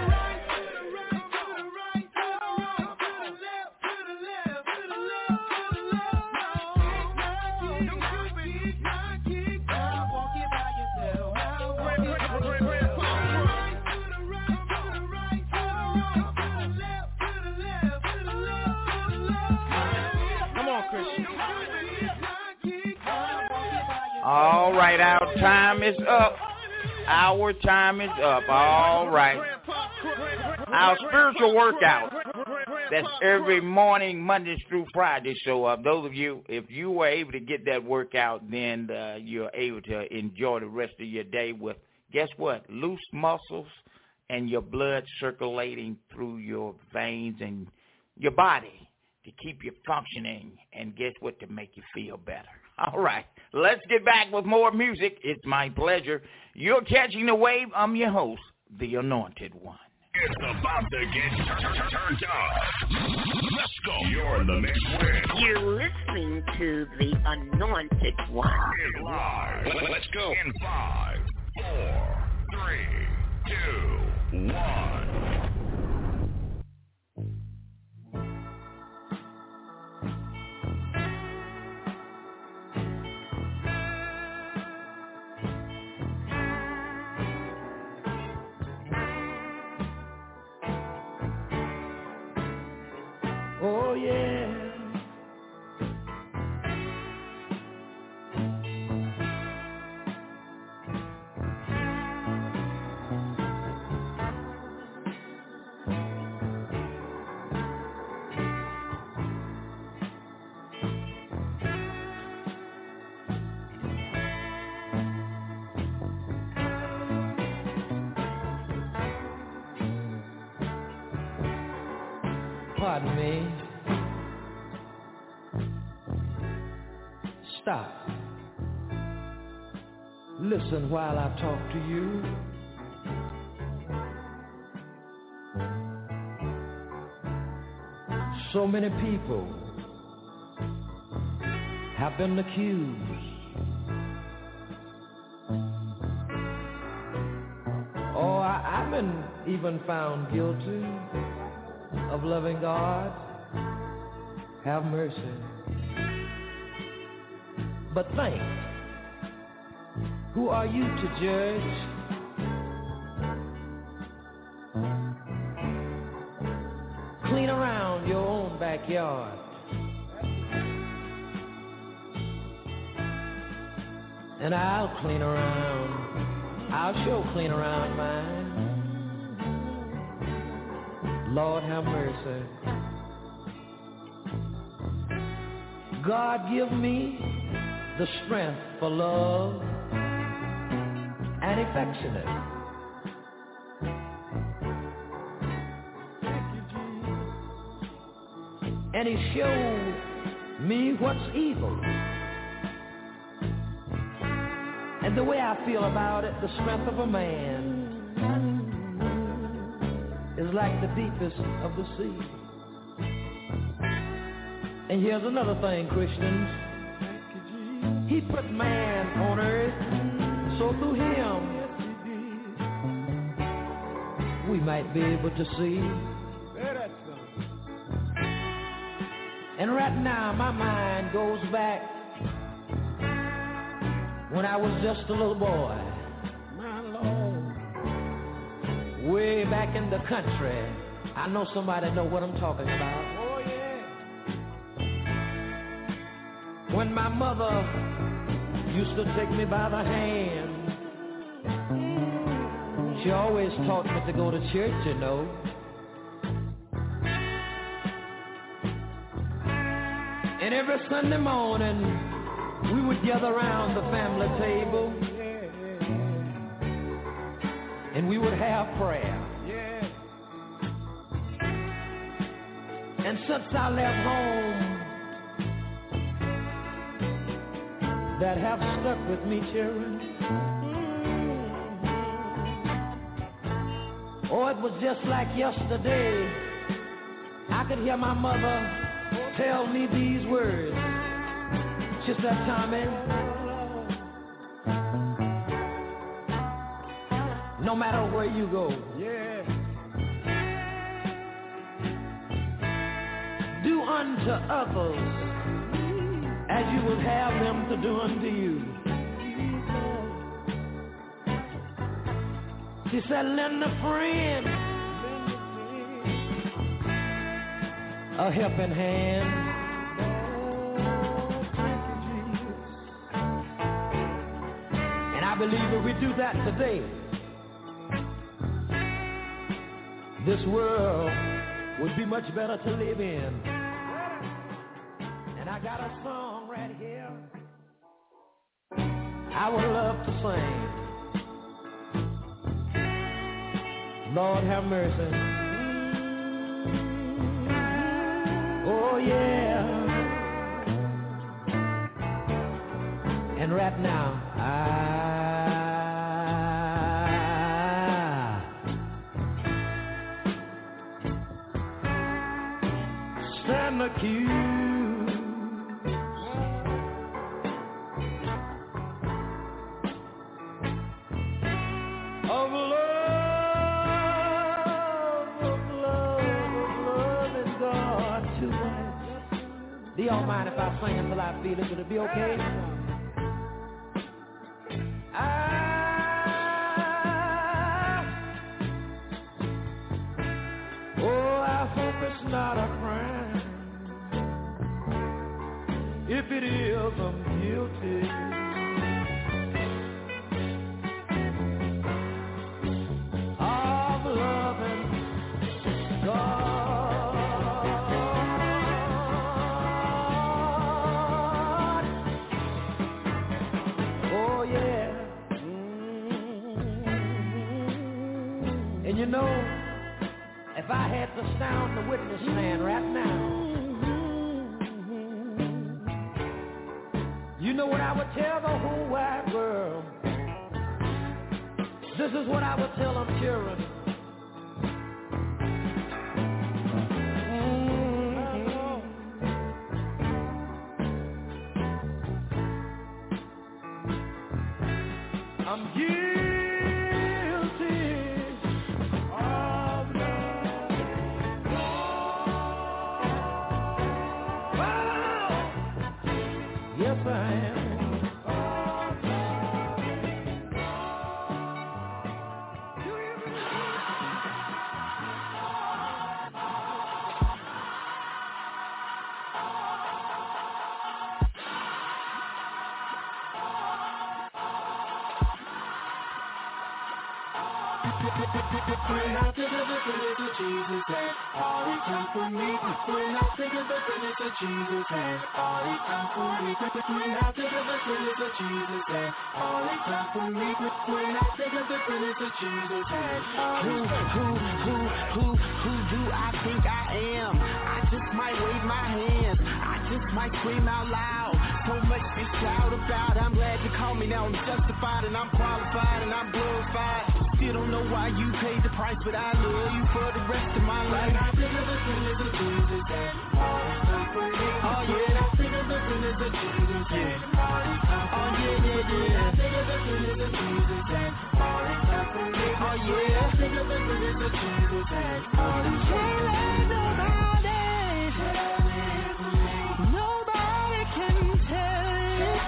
All right, our time is up. Our time is up. All right. Our spiritual workout. That's every morning, Mondays through Fridays. So those of you, if you were able to get that workout, then you're able to enjoy the rest of your day with, guess what, loose muscles and your blood circulating through your veins and your body to keep you functioning, and guess what, to make you feel better. All right, let's get back with more music. It's my pleasure. You're catching the wave. I'm your host, the Anointed One. It's about to get turned up. Let's go. You're in the mix with. You're listening to the Anointed One. It's live. Let's go. In 5, 4, 3, 2, 1. Oh, yeah. Pardon me. Stop. Listen while I talk to you. So many people have been accused. Oh, I've been even found guilty of loving God. Have mercy. But think, who are you to judge? Clean around your own backyard, and I'll clean around, I'll sure clean around mine. Lord have mercy. God give me the strength for love and affectionate. And he showed me what's evil. And the way I feel about it, the strength of a man is like the deepest of the sea. And here's another thing, Christians. He put man on earth, so through him we might be able to see. And right now my mind goes back when I was just a little boy, my Lord, way back in the country. I know somebody know what I'm talking about. Oh yeah. When my mother used to take me by the hand, she always taught me to go to church, you know. And every Sunday morning, we would together around the family table, and we would have prayer. And since I left home, that have stuck with me, children. Oh, it was just like yesterday. I could hear my mother tell me these words. She said, Tommy, no matter where you go, do unto others as you would have them to do unto you. She said, lend a friend a helping hand. And I believe if we do that today, this world would be much better to live in. And I got a song right here I would love to sing. Lord have mercy. Oh yeah. And right now I stand accused of loving God too much. Do y'all mind if I sing until I feel it? Would it be okay? I hope it's not a crime. If it is, I'm guilty. Of loving God. Oh yeah. And you know, if I had to stand on the witness stand right now, you know what I would tell the whole wide world? This is what I would tell them, children. I'm guilty of love. Yes, I am. When I think of the goodness of Jesus and all He done for me. When I think of the goodness of Jesus and all He done for me. When I think of the goodness of Jesus and all He done for me. When I think of the goodness of Jesus and who do I think I am? I just might wave my hands. I just might scream out loud. So much to shout about. I'm glad you called me now. I'm justified and I'm qualified and I'm glorified. Still don't know why you paid the price, but I love you for the rest of my life. I think of the goodness of Jesus and all He's done for me. Oh yeah, I think of the goodness of Jesus and all He's done for me. Oh yeah, I think of the goodness of Jesus and all He's done for me. Oh yeah, I think of the goodness of Jesus and all He's done for me. Nobody can tell it.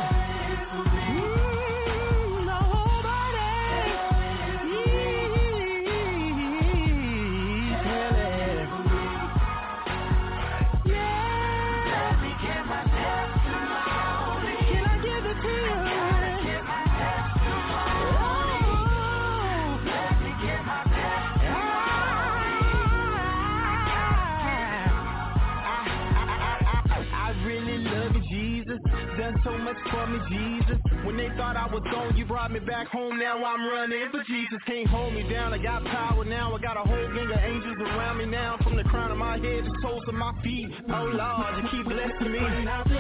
so much for me, Jesus. When they thought I was gone, you brought me back home. Now I'm running for Jesus. Can't hold me down. I got power now. I got a whole gang of angels around me now. From the crown of my head to the soles of my feet. Oh Lord, you keep blessing me. Oh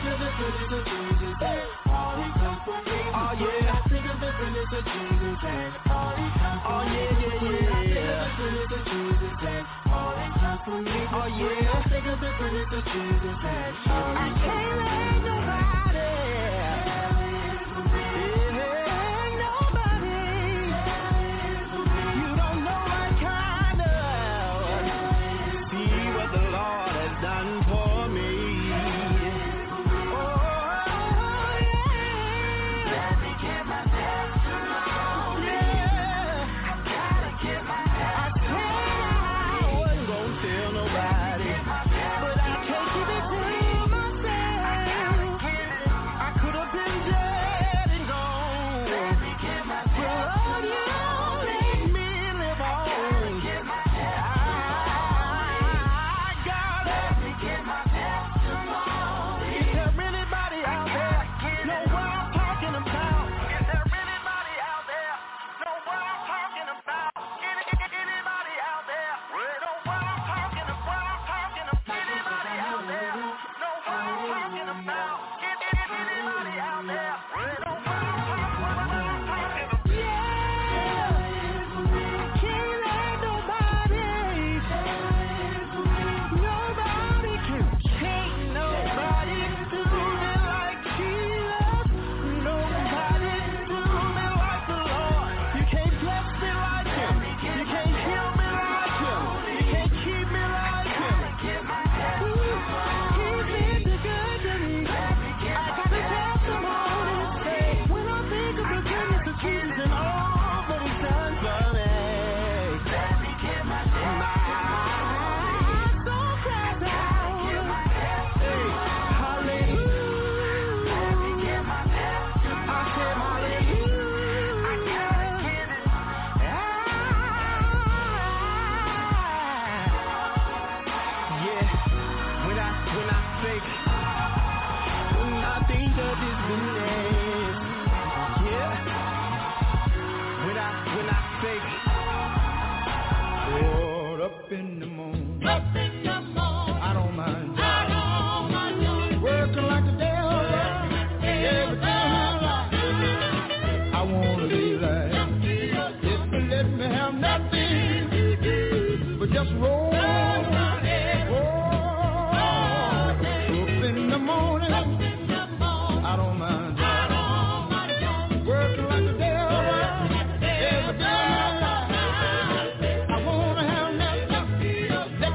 yeah. Oh yeah, yeah, yeah. Oh yeah. I can't let nobody. That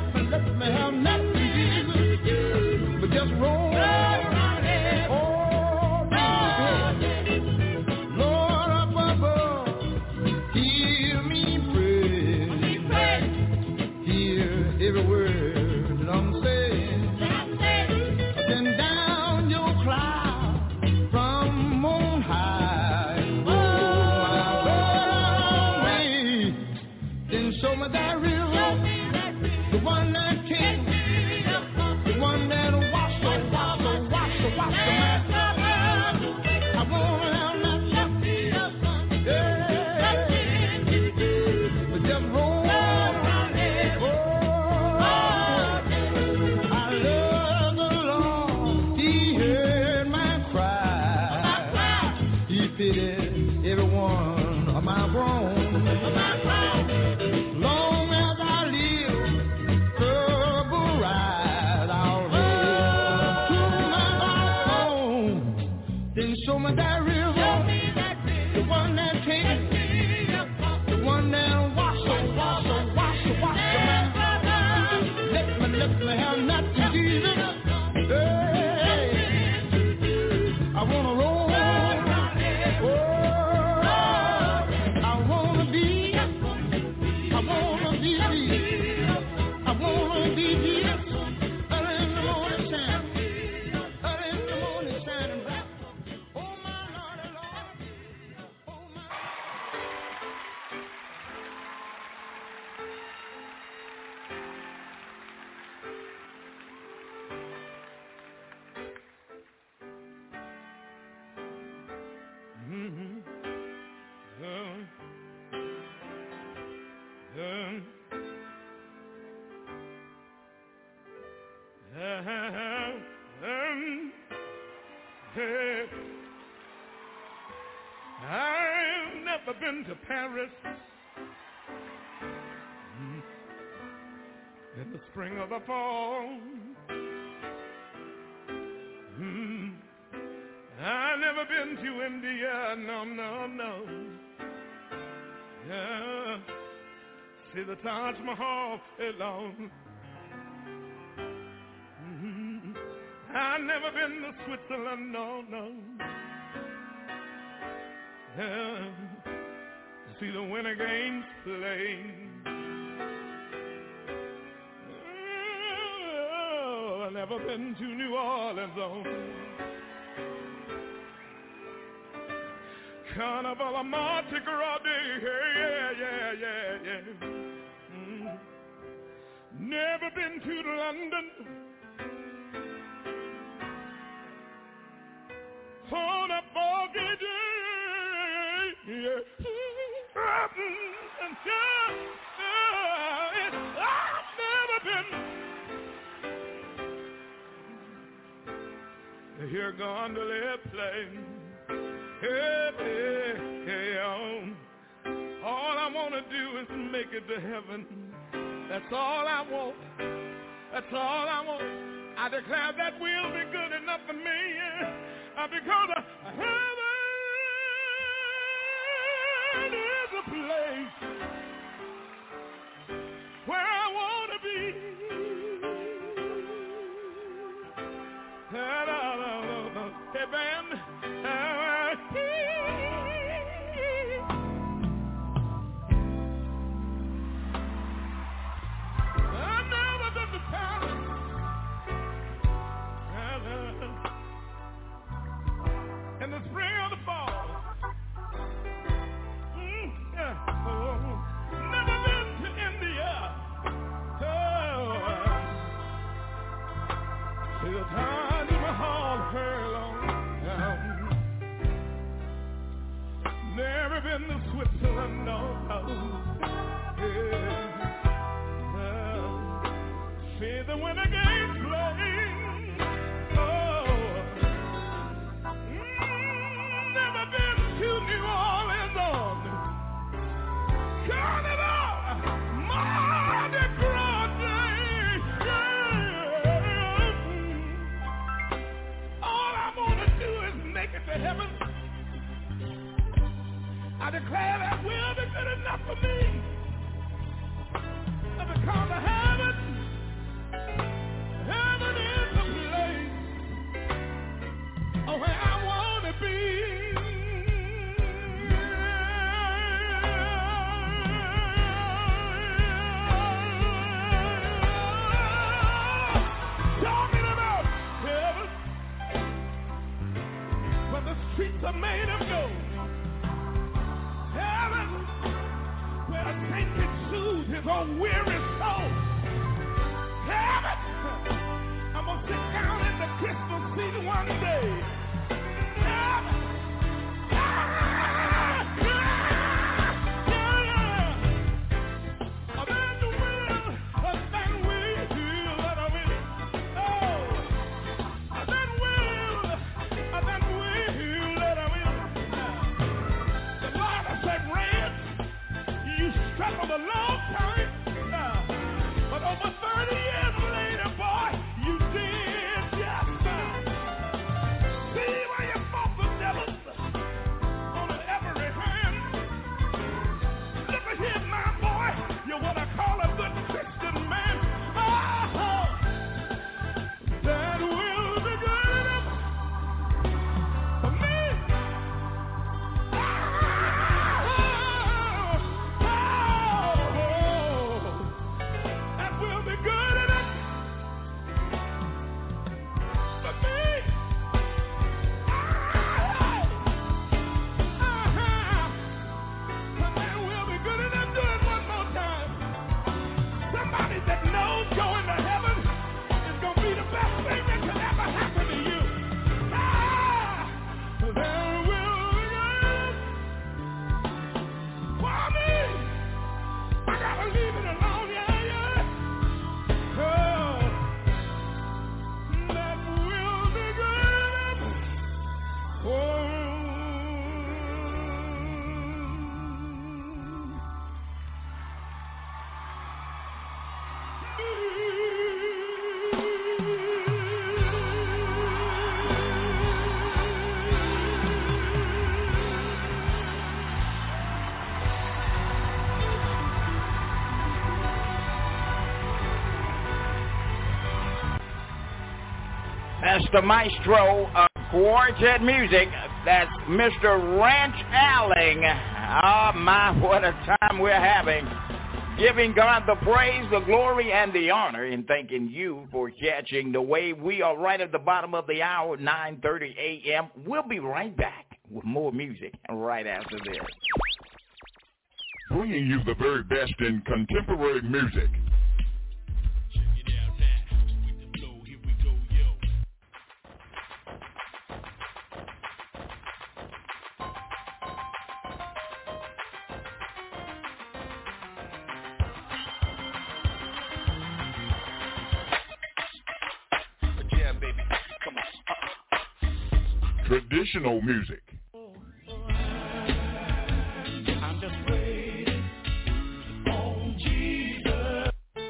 I've never been to Paris in the spring or the fall. I've never been to India, no. Yeah. See the Taj Mahal alone. I've never been to Switzerland, no. Yeah. See the Winter Games played. I've never been to New Orleans, Carnival of Mardi Gras Day, yeah. Never been to London on a foggy day, yeah. I've never been here gondola plane. Hey, all I want to do is make it to heaven. That's all I want. I declare that will be good enough for me, because heaven is a place where I want to be. Hey, band. I've never been to Paris. In the spring or the fall. Never been to India. See the Taj Mahal never been to Switzerland, no. Yeah. See the Winter Games playing. Never been to New Orleans on Carnival Mardi Gras Day. Yeah. All I want to do is make it to heaven. I declare that will be good enough for me. Because of heaven is the place where I want to be. Talking about heaven, where the streets are made of gold. Heaven, where a saint can soothe his own weary soul. Heaven, I'm gonna sit down in the crystal seat one day. Heaven, a long time. That's the maestro of quartet music. That's Mr. Rance Allen. Oh, my, what a time we're having. Giving God the praise, the glory, and the honor, and thanking you for catching the wave. We are right at the bottom of the hour, 9:30 a.m. We'll be right back with more music right after this. Bringing you the very best in contemporary music. Traditional music. I'm just waiting on Jesus.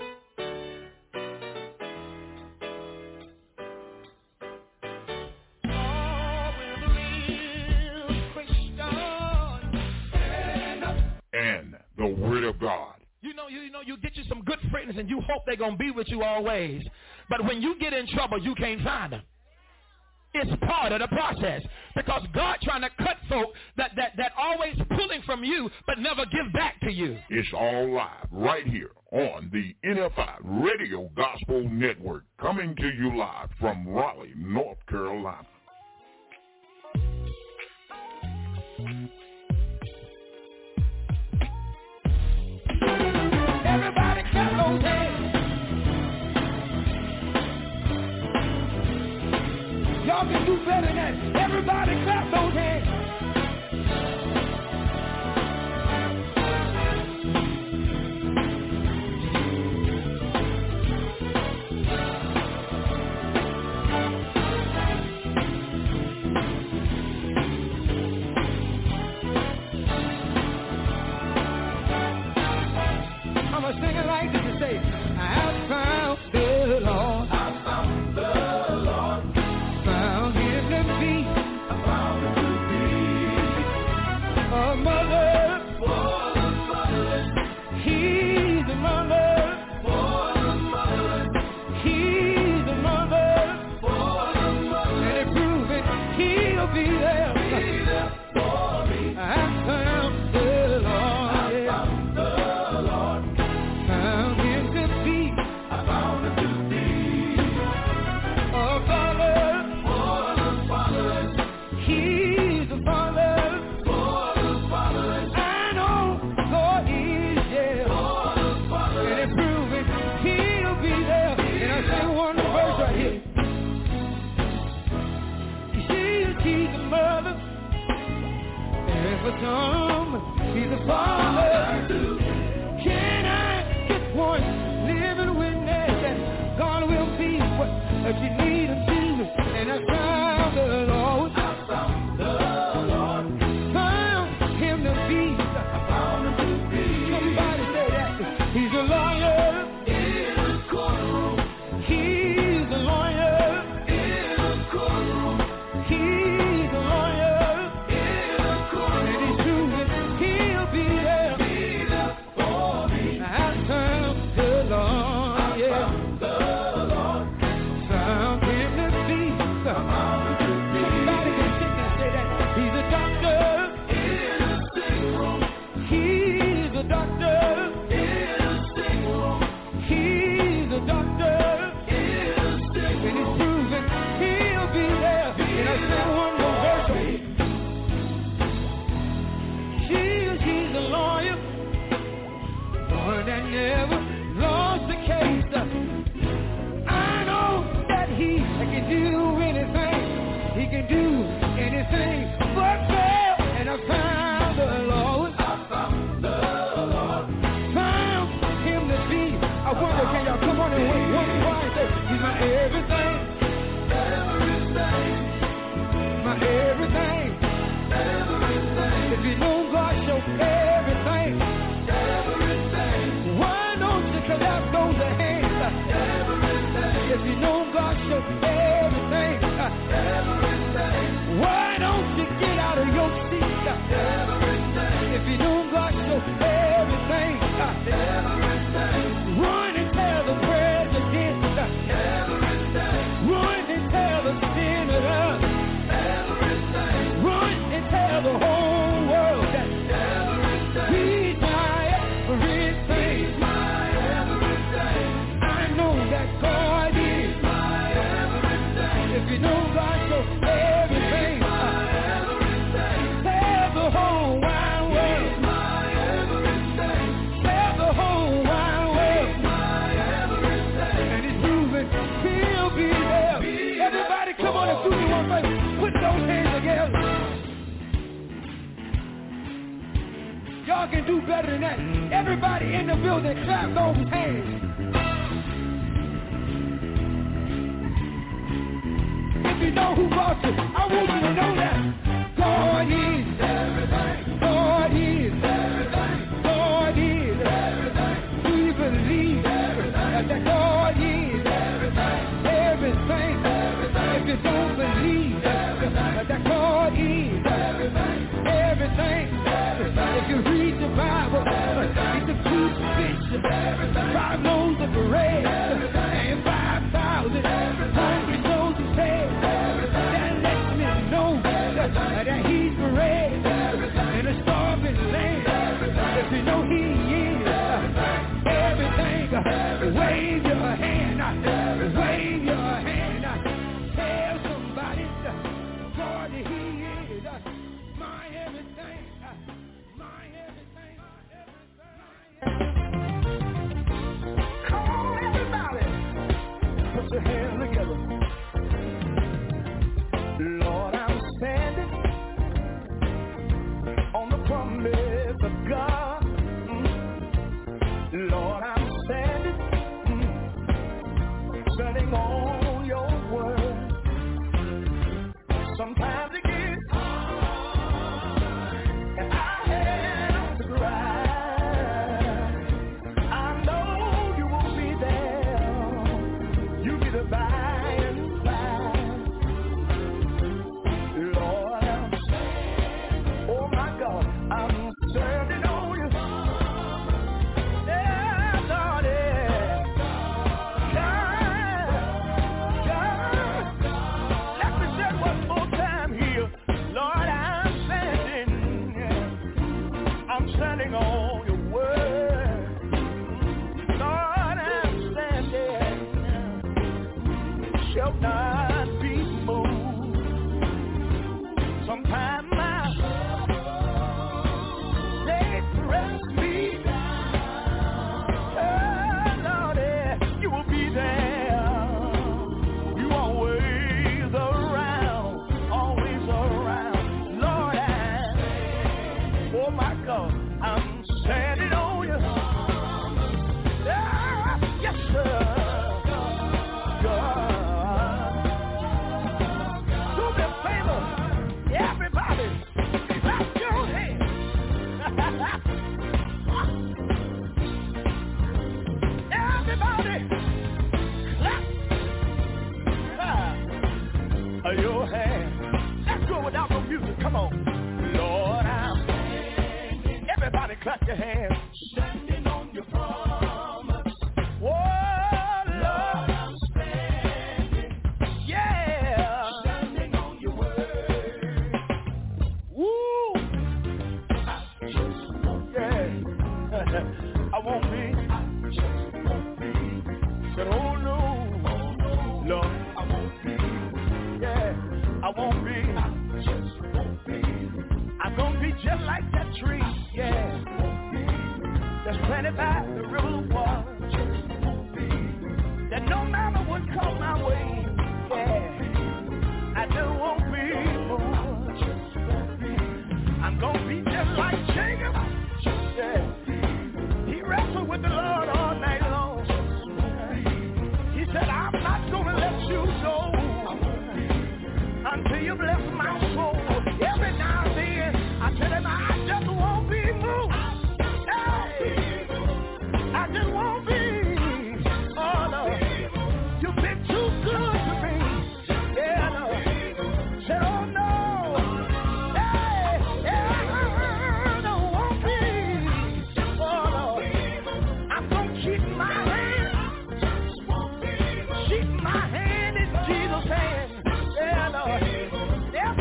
And the Word of God. You get you some good friends and you hope they're going to be with you always. But when you get in trouble, you can't find them. It's part of the process because God trying to cut folk that always pulling from you but never give back to you. It's all live right here on the NFI Radio Gospel Network, coming to you live from Raleigh, North Carolina. Everybody clap those hands. Y'all can do better than that. Everybody clap those hands. I'm going to sing it like this and say, I found the Lord. I found the Lord. Found him to be. I found him to be. A mother. For the motherless. He's a mother. For the motherless. He's a mother. For the motherless. And it's proven he'll be there. Be there for me. I found the Lord. He's a father. Can I get one living witness that God will be what you need him to? And I found the Lord. I found the Lord. Found him to be. I found him to be. Somebody say that. He's a lawyer in the courtroom. He's a lawyer in the courtroom. He's a lawyer. Never lost the case. I know that he can do anything. He can do anything but fail. And I found the Lord. I found the Lord. Found him to be. I wonder, can y'all come on and wait one more and say, he's my everything. Everything. My everything. Everything. If you know God, show everything. Clap those hands. Everything. If you know God should everything. Everything. Why don't you get out of your seat? Everything. If you know God should everything. Everything. Run and tell the president. Everything. Run and tell the God can do better than that. Everybody in the building, clap those hands. If you know who brought you, I want you to know that God is everything. God is everything. God is everything. Do you believe that God is everything? Everything. If you don't believe that God is everything. If you read the Bible, it's a crucifixion, 5 loaves of bread, and 5,000 hungry souls to save. That lets me know that He's bread in a starving land. If you know He is everything, wave your hand, wave your hand. Tell somebody, God, He is my everything, my everything, Come on, everybody, put your hands together. Lord, I'm standing on the promise of God. Lord, I'm standing on your word. Sometimes it gets hard, and I have to cry. I know you will be there. You'll be the by and by. Lord, oh my God, I'm standing on you. Yeah, Lord, let me say one more time here. Lord, I'm standing on your word. Lord, I'm standing, shall not be moved. Sometimes my legs press me down. Oh, Lord, you will be there. You always around, always around. Lord, oh my God, I'm standing on you. Yeah, yes, sir. God. Do me a favor, everybody, clap your hands. Everybody, clap your hands. Let's go without no music. Come on. Lord, everybody clap your hands. Standing on your promise. Oh, Lord, I'm standing. Yeah. Standing on your word. Woo. Yeah. I won't be. Said, oh no. Lord, I won't be. Yeah. I won't be. I'm gonna be just like that tree, yeah, that's planted by the river of water, that no matter what comes my way, yeah, I just won't be moved. I'm gonna be just like Jacob, yeah, he wrestled with the Lord all night long. He said, I'm not gonna let you go until you bless my soul. Every now and then, I tell him I just won't be moved. Hey, I just won't be. Oh, no. You've been too good to me. Yeah, no. Said, oh, no. Hey, I won't be. Oh, no. I'm going to keep my hand in Jesus' hand. Yeah, no.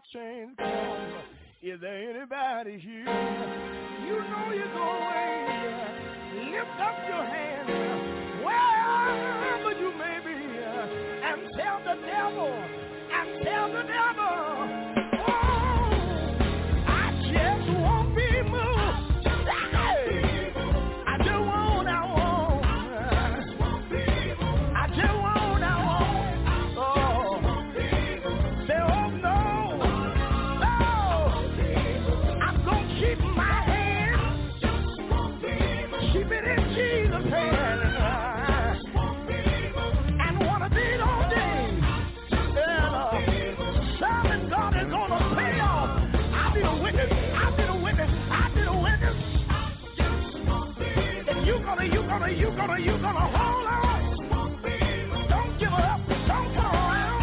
chains come. Is there anybody here? You know you're going. Lift up your hands wherever you may be and tell the devil, oh, I just won't be moved. I just won't. Oh, say, oh no, I'm gonna keep my hand, keep it in Jesus' hand, and wanna be all day. Serving God is gonna pay off. I'll be a witness. And you're gonna hold on. Don't give up. Don't turn around.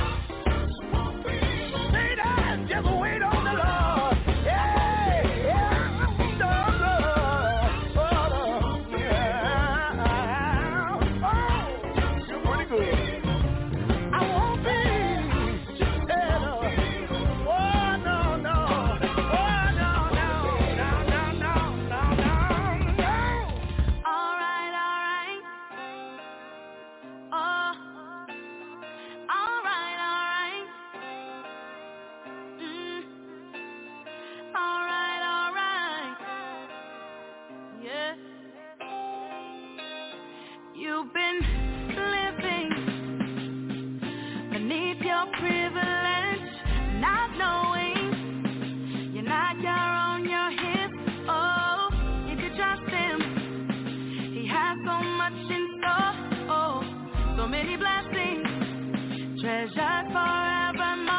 Stay there and just wait on the Lord. Yeah. You're pretty good. I won't be. You've been living beneath your privilege, not knowing you're not on your hips. Oh, if you trust him, he has so much in store. Oh, so many blessings, treasured forevermore.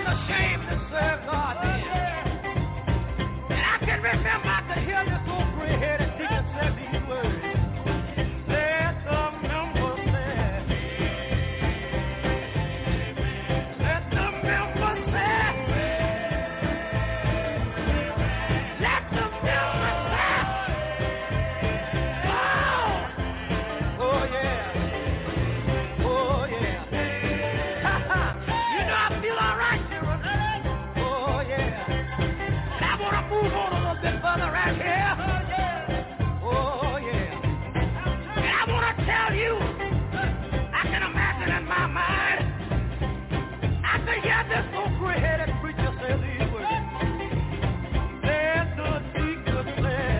wasn't ashamed to serve God then. And I can remember I could hear this old gray-headed teacher say these words. Let the members say. Let the members say. Let the members say. Oh yeah. Oh yeah. You know I feel all right, children. Oh yeah. And I want to move on a little bit further right here. Oh yeah. And I want to tell you, I can imagine in my mind, I can hear this old gray-headed preacher say these words. Let the deacon say.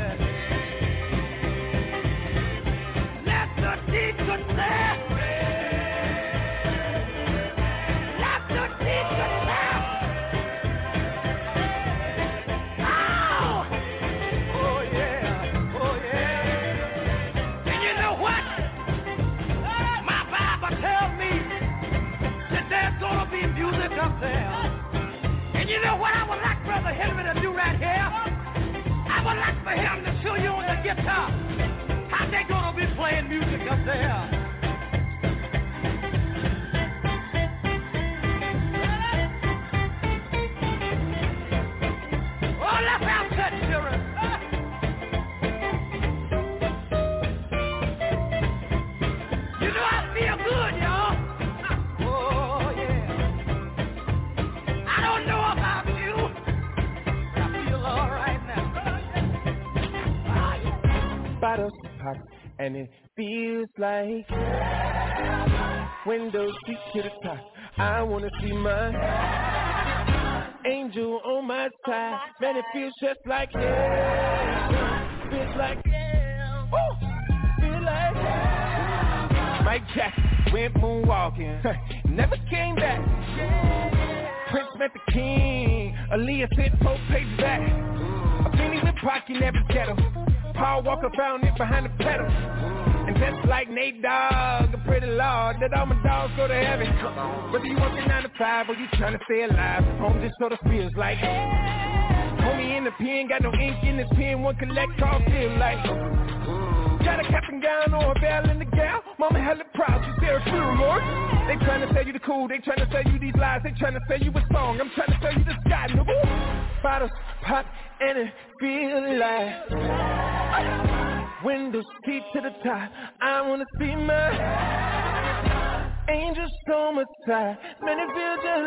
Let the deacon say. Let the deacon say. Oh! Oh yeah. Oh yeah. And you know what? My Bible tells me that there's gonna be music up there. And you know what I would like Brother Henry to do right here? I would like for him to show you on the guitar how they gonna be playing music up there. Oh, let's have that, children. You know I feel good, y'all. Oh, yeah. I don't know about you, but I feel all right now. Bottles pop and it feels like windows seat to the top. I wanna see my angel on my side. Man, it feels just like yeah. Feels like yeah. Woo! Feel like yeah. Mike Jackson went moonwalking, never came back. Prince met the king. Aaliyah sent 4 pages back. A penny with Pocky never ghetto. Paul Walker found it behind the pedal. And just like Nate Dogg, I pray the Lord that all my dogs go to heaven. Whether you working 9 to 5 or you trying to stay alive, home just sort of feels like homie in the pen, got no ink in his pen, one collect all feel like got a cap and gown or a veil in the gown. Mama hella proud, she's there true, Lord. They trying to sell you the cool, they trying to sell you these lies, they trying to sell you a song. I'm trying to sell you the sky, no. Bottles pop and it feel like windows seat to the top. I wanna see my angels on my side. Man, it feels just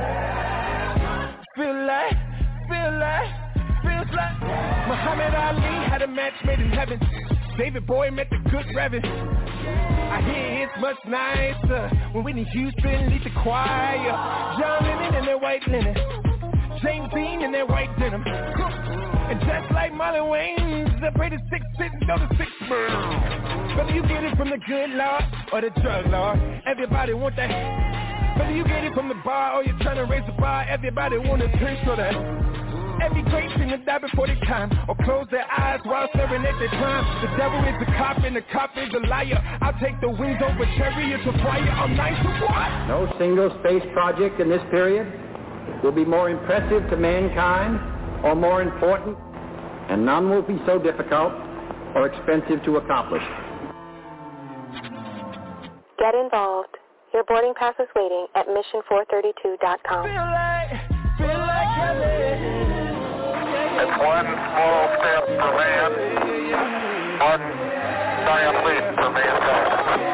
like feels like Muhammad Ali had a match made in heaven. David Bowie met the good Reverend. I hear it's much nicer when Whitney Houston leads the choir. John Lennon in their white linen, James Dean in their white denim. And just like Marlon Wayans, they pray the 6 sit and go to 6 burn. Whether you get it from the good Lord or the drug Lord, everybody want that. Whether you get it from the bar or you're trying to raise the bar, everybody want a taste of that. Every great thing to die before their time or close their eyes while staring at their prime. The devil is a cop and the cop is a liar. I'll take the wings over chariots of fire. I'm nice to what? No single space project in this period will be more impressive to mankind or more important, and none will be so difficult or expensive to accomplish. Get involved. Your boarding pass is waiting at mission432.com. Feel like it's one small step for man, one giant leap for mankind.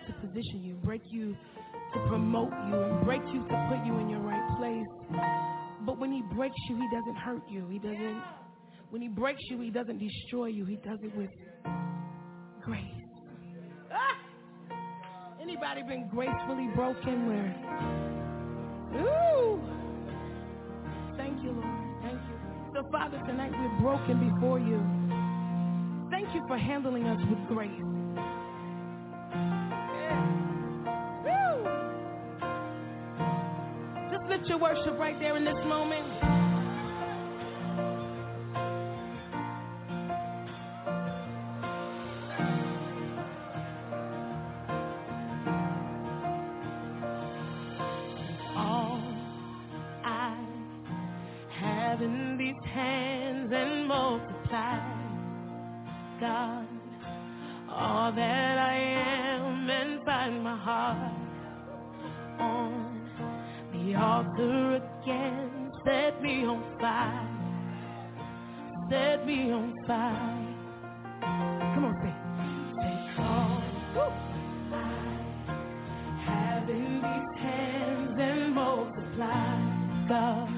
to position you, break you to promote you, and break you to put you in your right place. But when he breaks you, he doesn't hurt you. When he breaks you, he doesn't destroy you. He does it with grace. Anybody been gracefully broken where? Ooh! Thank you, Lord. Thank you. So, Father, tonight we're broken before you. Thank you for handling us with grace. Yeah. Woo! Just lift your worship right there in this moment. All I have in these hands and multiply, God, all that I am, and find my heart on the altar again. Set me on fire, set me on fire. Come on, say, take all I have in these hands and multiply, God,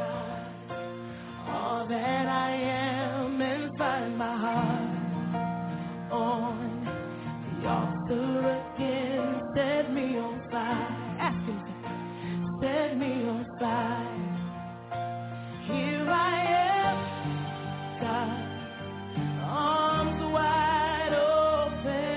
all that I am, and find my heart on the altar again. Set me on fire. Ask him to set me on fire. Here I am, God, arms wide open.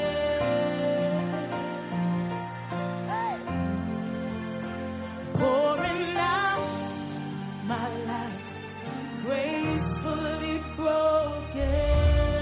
Hey. Pouring out my life, gracefully broken.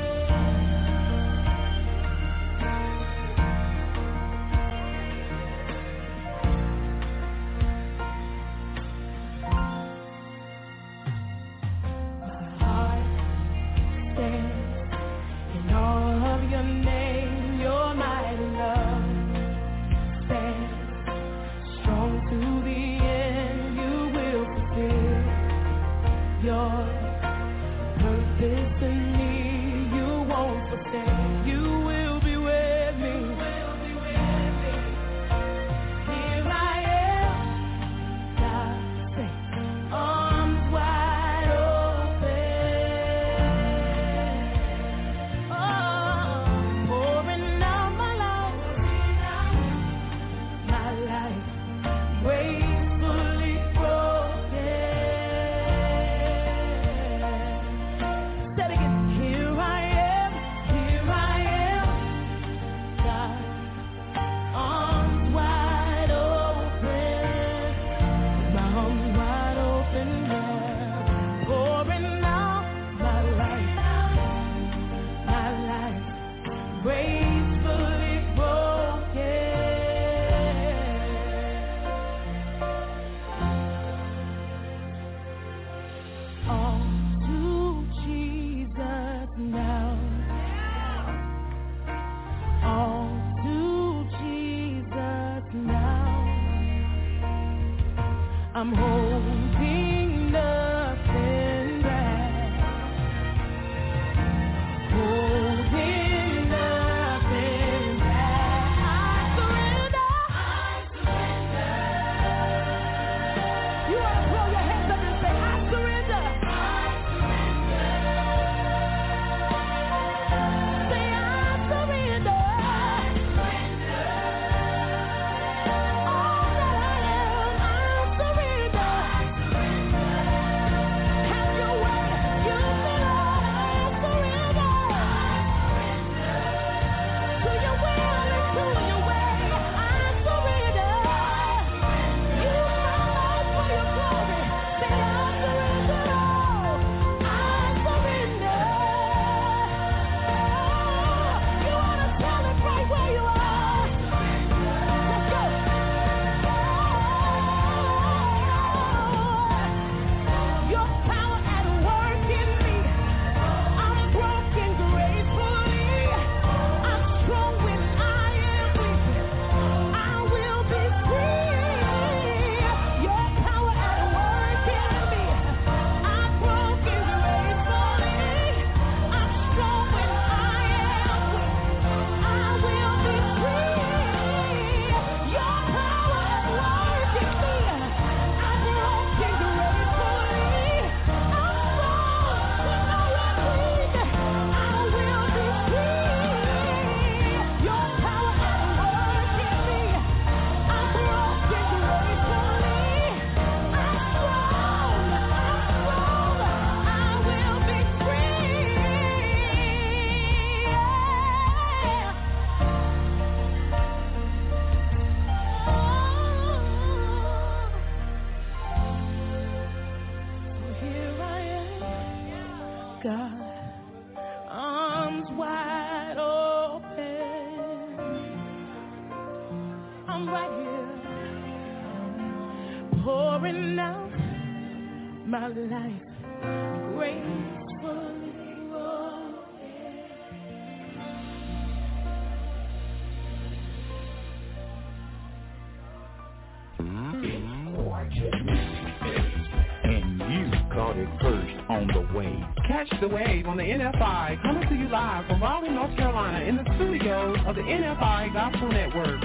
I'm holding nothing back, holding nothing back. I surrender. You want to throw your hands up and say, I surrender. Say, I surrender. All that I am, I surrender. God, arms wide open. I'm right here, pouring out my life gracefully. And you caught it first on the wave. Catch the wave on the NFI, coming to you live from Raleigh, North Carolina, in the studios of the NFI Gospel Network.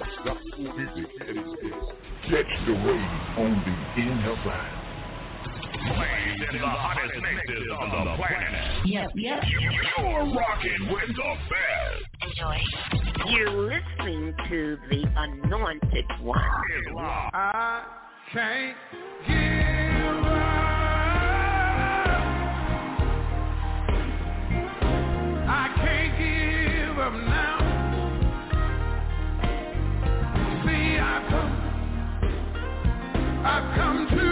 Catch the wave on the NFI. Playing in the hottest mixes on the planet. Yep. You're rocking with the best. Enjoy. You're listening to the Anointed One. I can't give up. I can't give up now. See, I've come to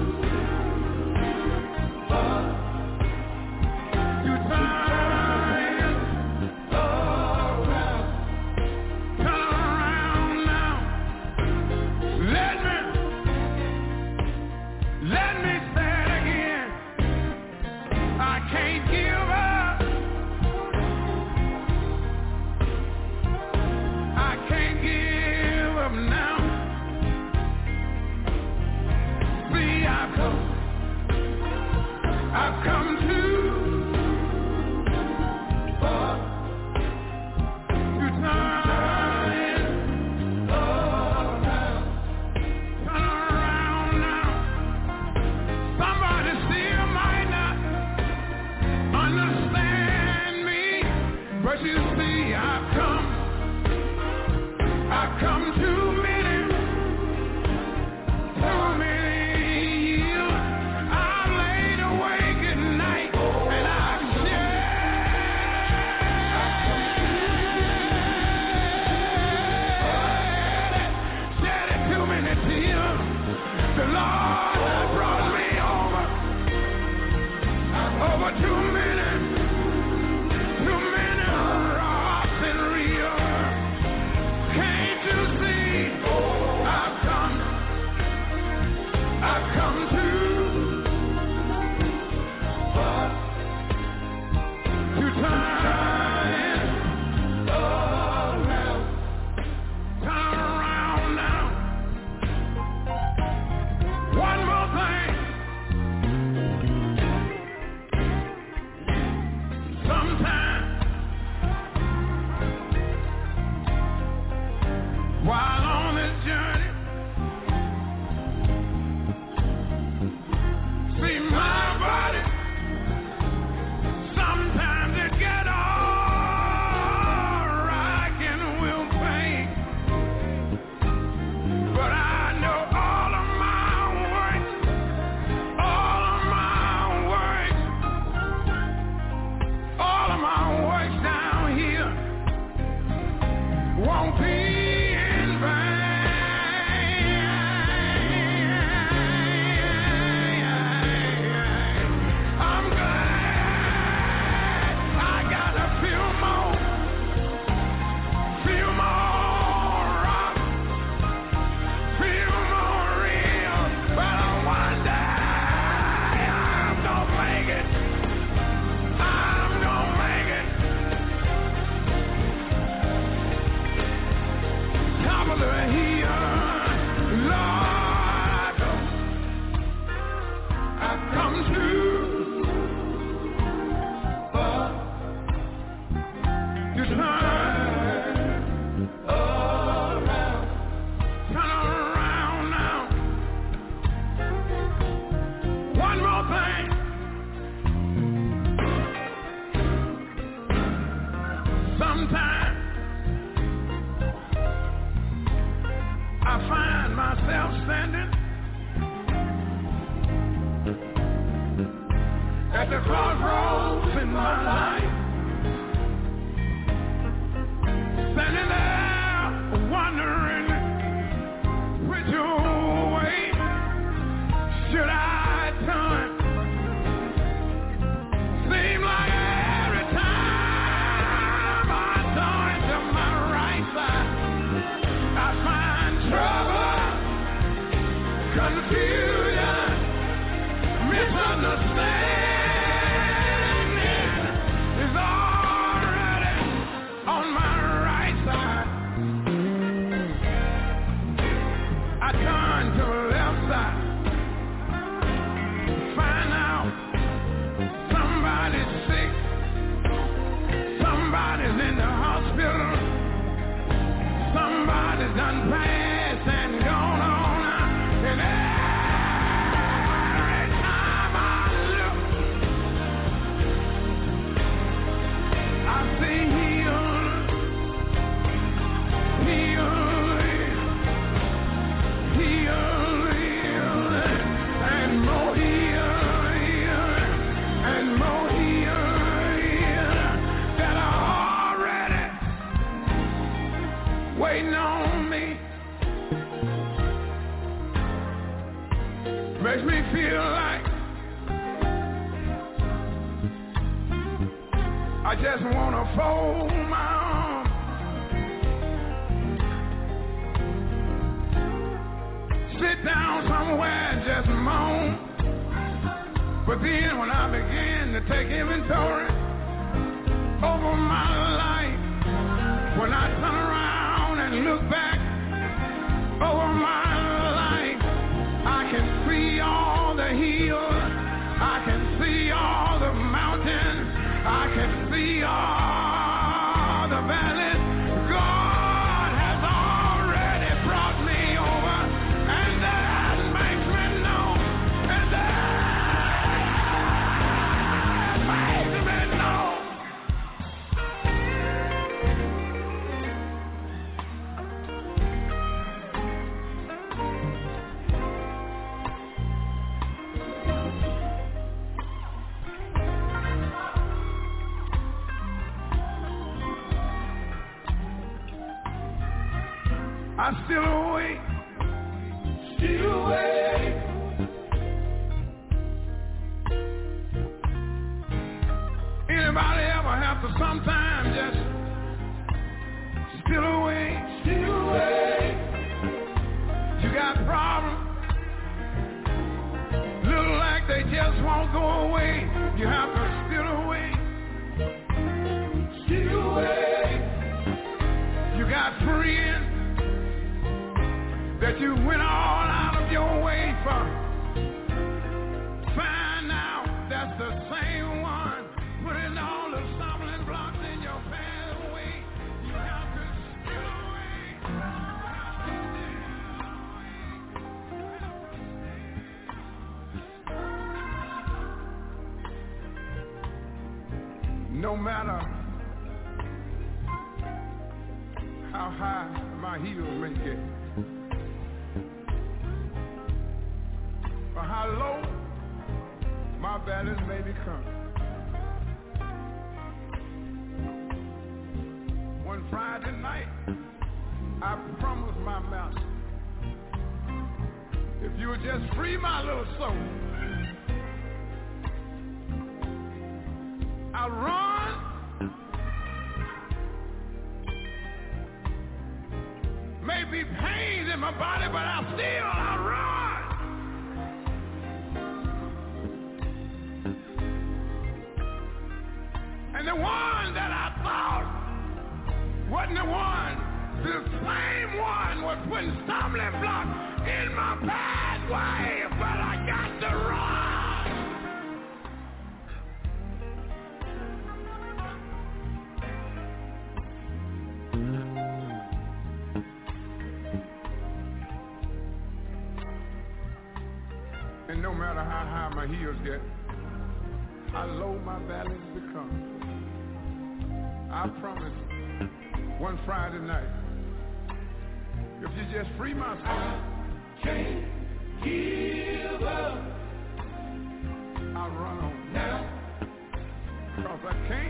I've come to confusion, misunderstanding is already on my right side. I turn to the left side, find out somebody's sick, somebody's in the hospital, somebody's done passed and gone on. And every time I look, I see healed, and more healed, and more healed that are already waiting on me. Makes me feel like I just want to fold my arms, sit down somewhere and just moan. But then when I begin to take inventory over my life, when I turn around and look back over my life, I can see all the hills, I can see all the mountains, I can see all the valleys. God has already brought me over, and that makes me know, and that makes me know. I still awake, still awake. Anybody ever have to sometimes just still awake, still awake? You got problems, look like they just won't go away. You have to still awake, still awake. You got friends that you went all out of your way for. Find out that's the same one putting all the stumbling blocks in your pathway. You have to still awake. No matter how high my heels may get, or how low my valleys may become, one Friday night, I promised my master, if you would just free my little soul, I'll run, maybe pains in my body, but I'll run. And the one that I thought wasn't the one, the same one was putting stumbling blocks in my pathway, but I got to run. And no matter how high my heels get, how low my valleys become, I promise one Friday night, if you just free my soul, I can't give up. I'll run on now, cause I can't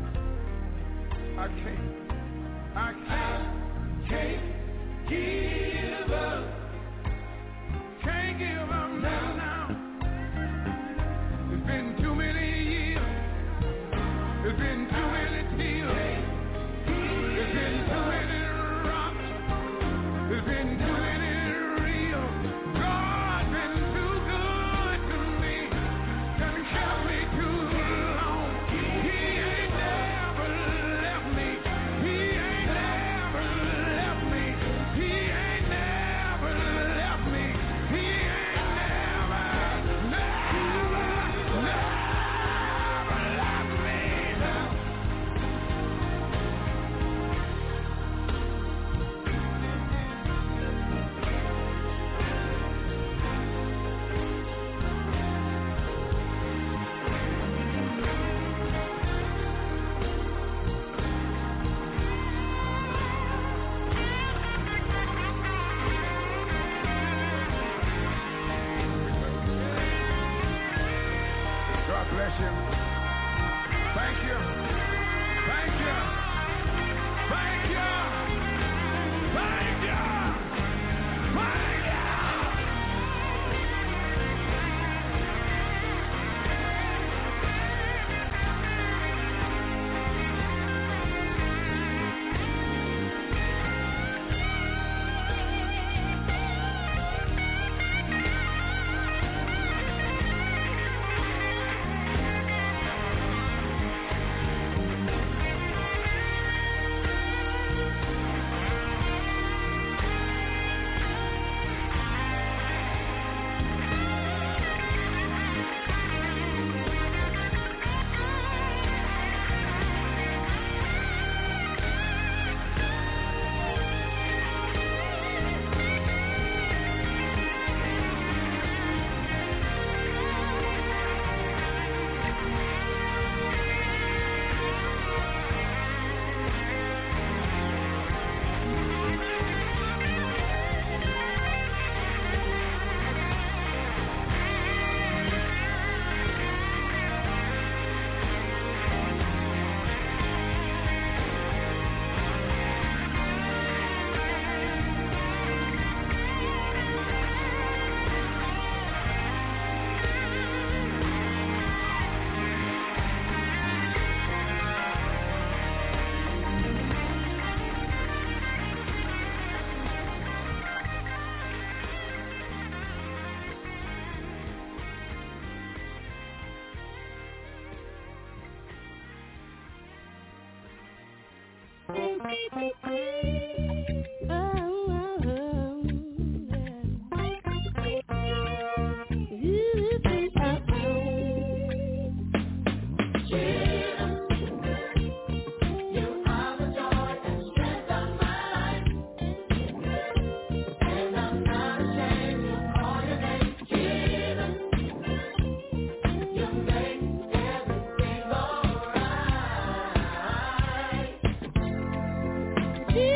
give up. Can't give up now. It's been too many years. It's been too many tears. It's been too many rocks. It's been too many reels. God's been bless you. Thank you. Thank you. Thank you. Thank you. Thank you. Jesus.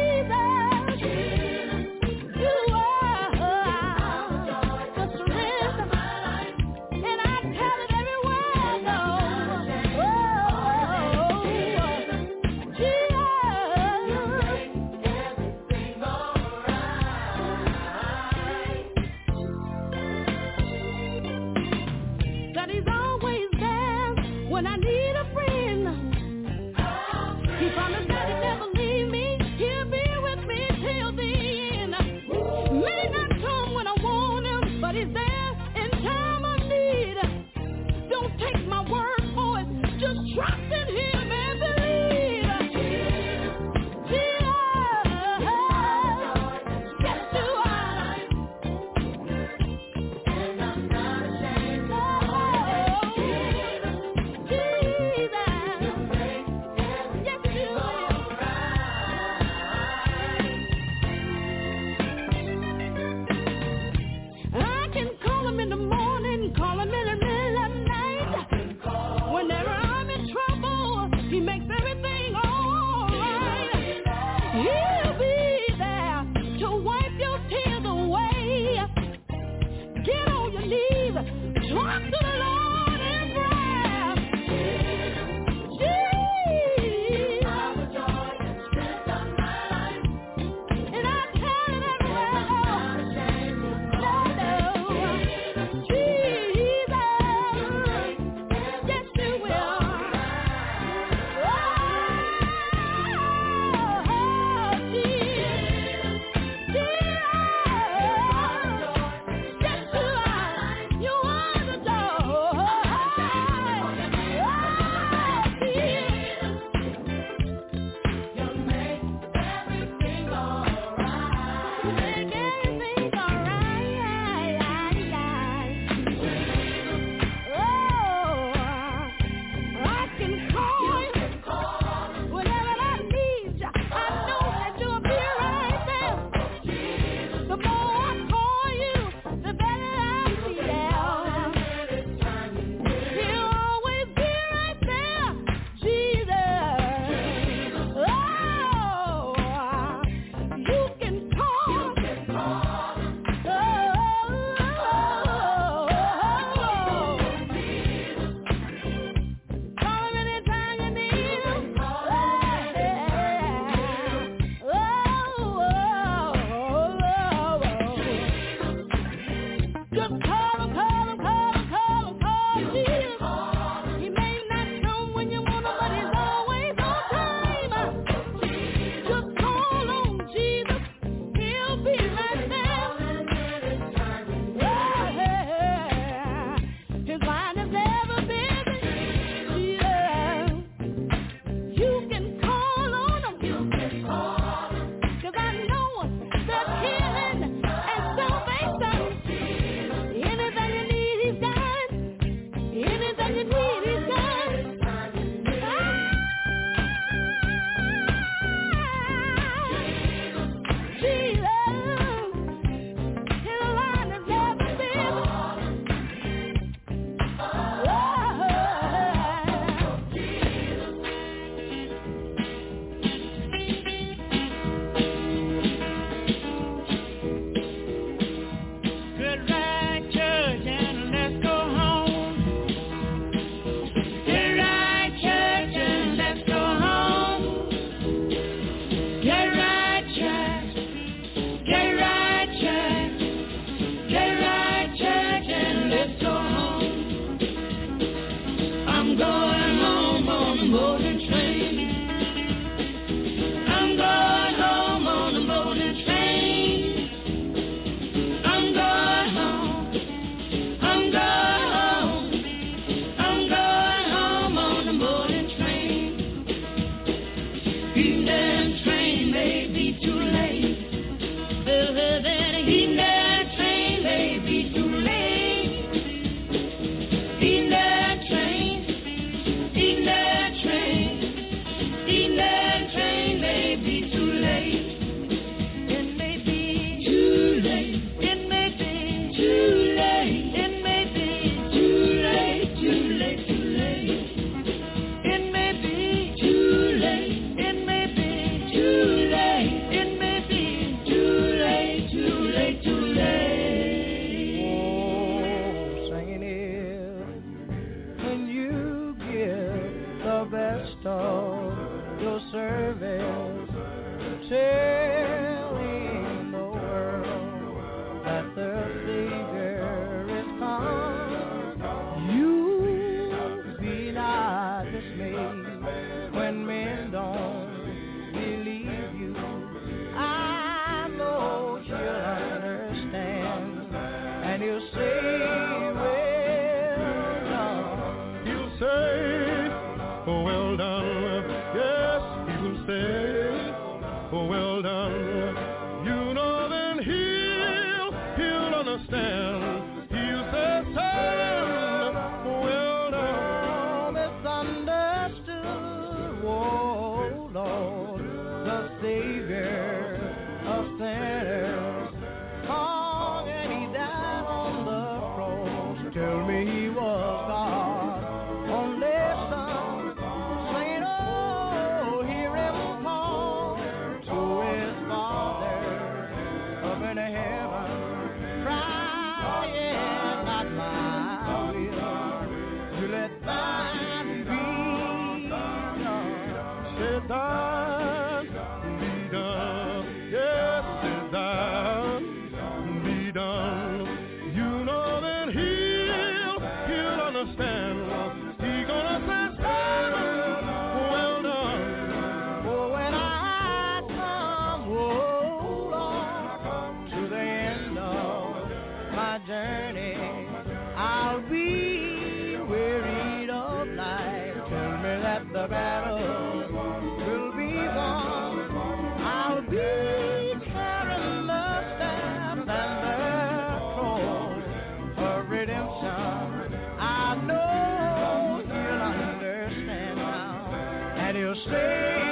understand. He gonna say, servant, well done. Oh, when I come, oh Lord, to the end of my journey, I'll be wearied of life. Tell me that the battle will be won. I'll be carrying the staff and the cross of redemption. I know he'll understand now, and he'll say,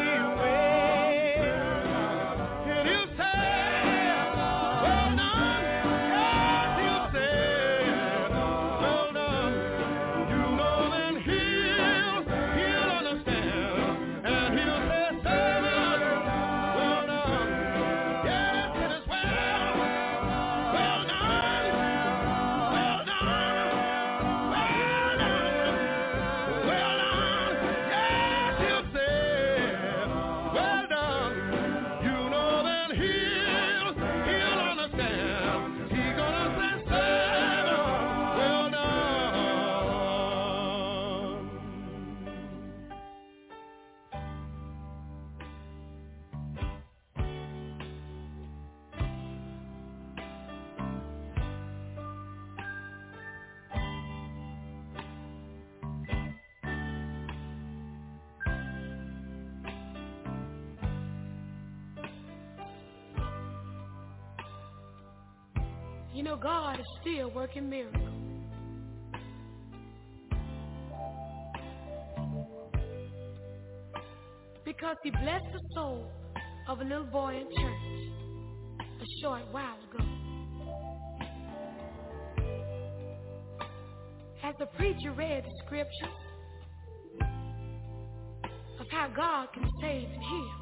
you know, God is still working miracles. Because he blessed the soul of a little boy in church a short while ago. As the preacher read the scriptures of how God can save and heal,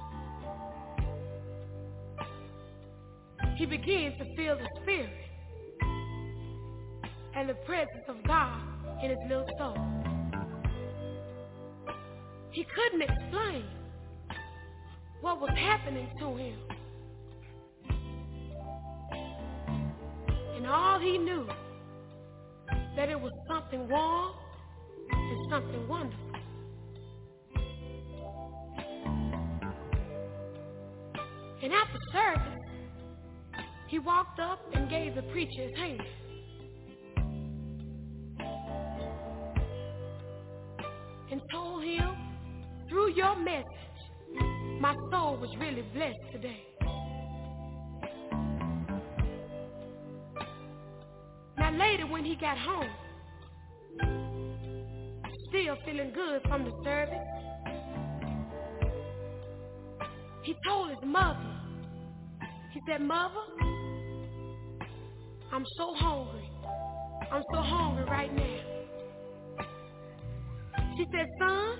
he began to feel the Spirit and the presence of God in his little soul. He couldn't explain what was happening to him. And all he knew, that it was something warm and something wonderful. And after service, he walked up and gave the preacher his hand. And told him, through your message, my soul was really blessed today. Now later when he got home, still feeling good from the service, he told his mother, he said, "Mother, I'm so hungry. I'm so hungry right now." She said, "Son,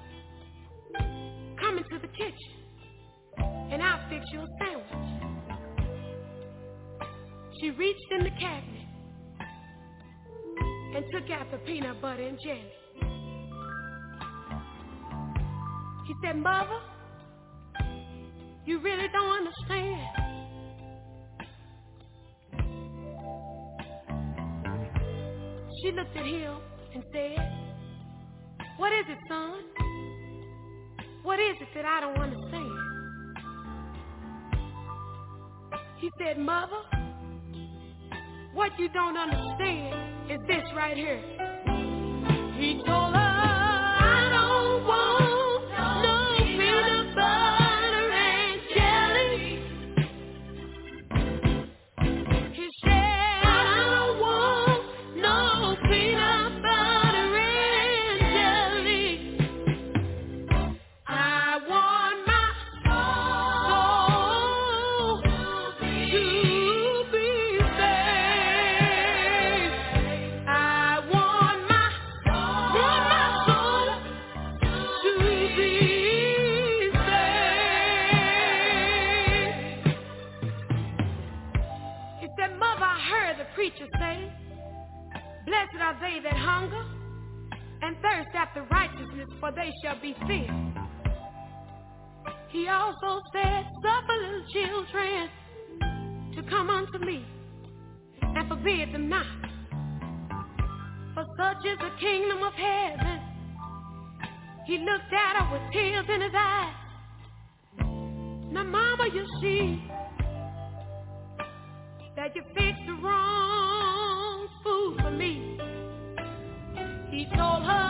come into the kitchen and I'll fix you a sandwich." She reached in the cabinet and took out the peanut butter and jelly. He said, "Mother, you really don't understand. She looked at him and said, "What is it, son? What is it that I don't understand?" He said, "Mother, what you don't understand is this right here." He told her, "I don't want no peanut butter and jelly." He said, "I don't want no peanut butter and jelly. I want my soul to be saved. I want my soul to be saved." He said, "Mother, I heard the preacher say, 'Blessed are they that hunger and thirst after righteousness, for they shall be filled.' He also said, 'Suffer little children to come unto me, and forbid them not. For such is the kingdom of heaven. He looked at her with tears in his eyes. Now, mama, you see that you fixed the wrong food for me. He told her,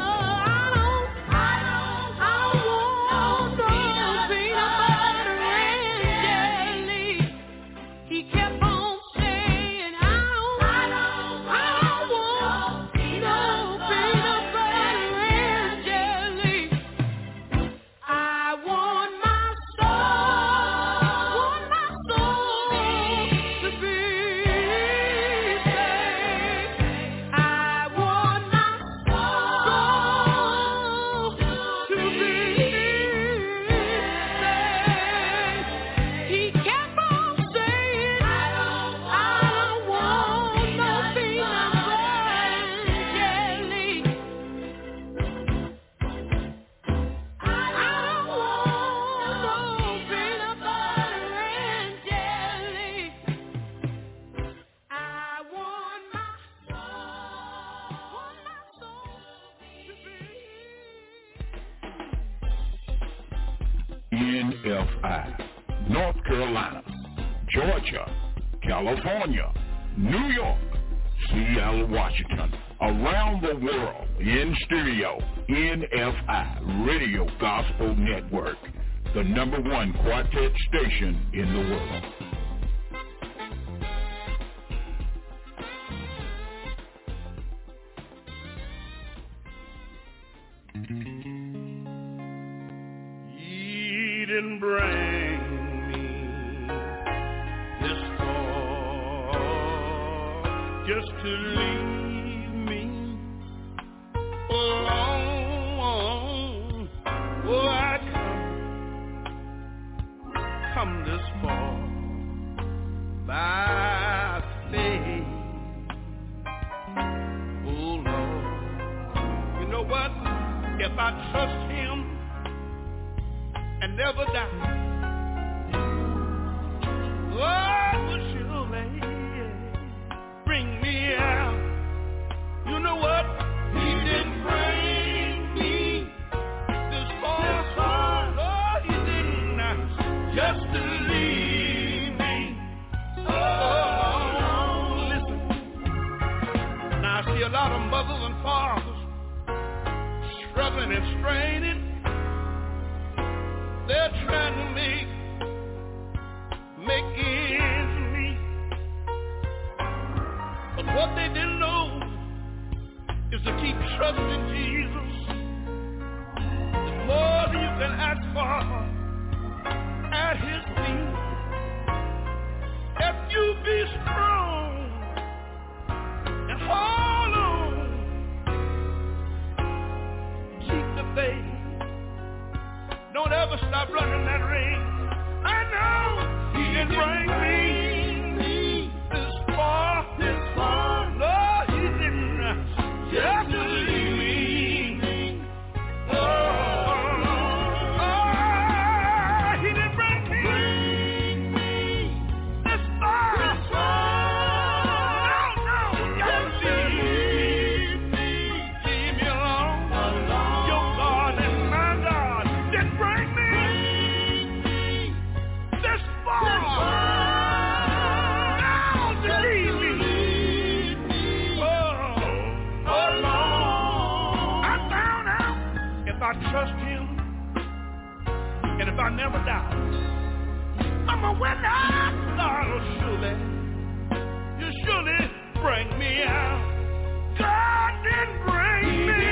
NFI, North Carolina, Georgia, California, New York, Seattle, Washington, around the world, in stereo, NFI, Radio Gospel Network, the #1 quartet station in the world. Didn't bring me this far just to leave me alone. Oh, I come this far by faith. Oh Lord, you know what? If I trust Him and never die, oh, will surely bring me out. You know what? He didn't bring me this far. No, He didn't. Just to leave me. Oh, listen. Now I see a lot of mothers and fathers struggling and straining. They're trying to make ends meet. But what they didn't know is to keep trusting Jesus. The more you can ask for at His feet. If you be strong and hold on, keep the faith. Don't ever stop running that race. I know He can bring me this far. No, He didn't. Just to leave me. He didn't bring me this far. No, just leave me. Leave me alone. Your God and my God. Bring me this far. Now to leave me. Oh Lord. I found out if I trust Him and if I never die, I'm a winner. God will surely bring me out. God didn't bring me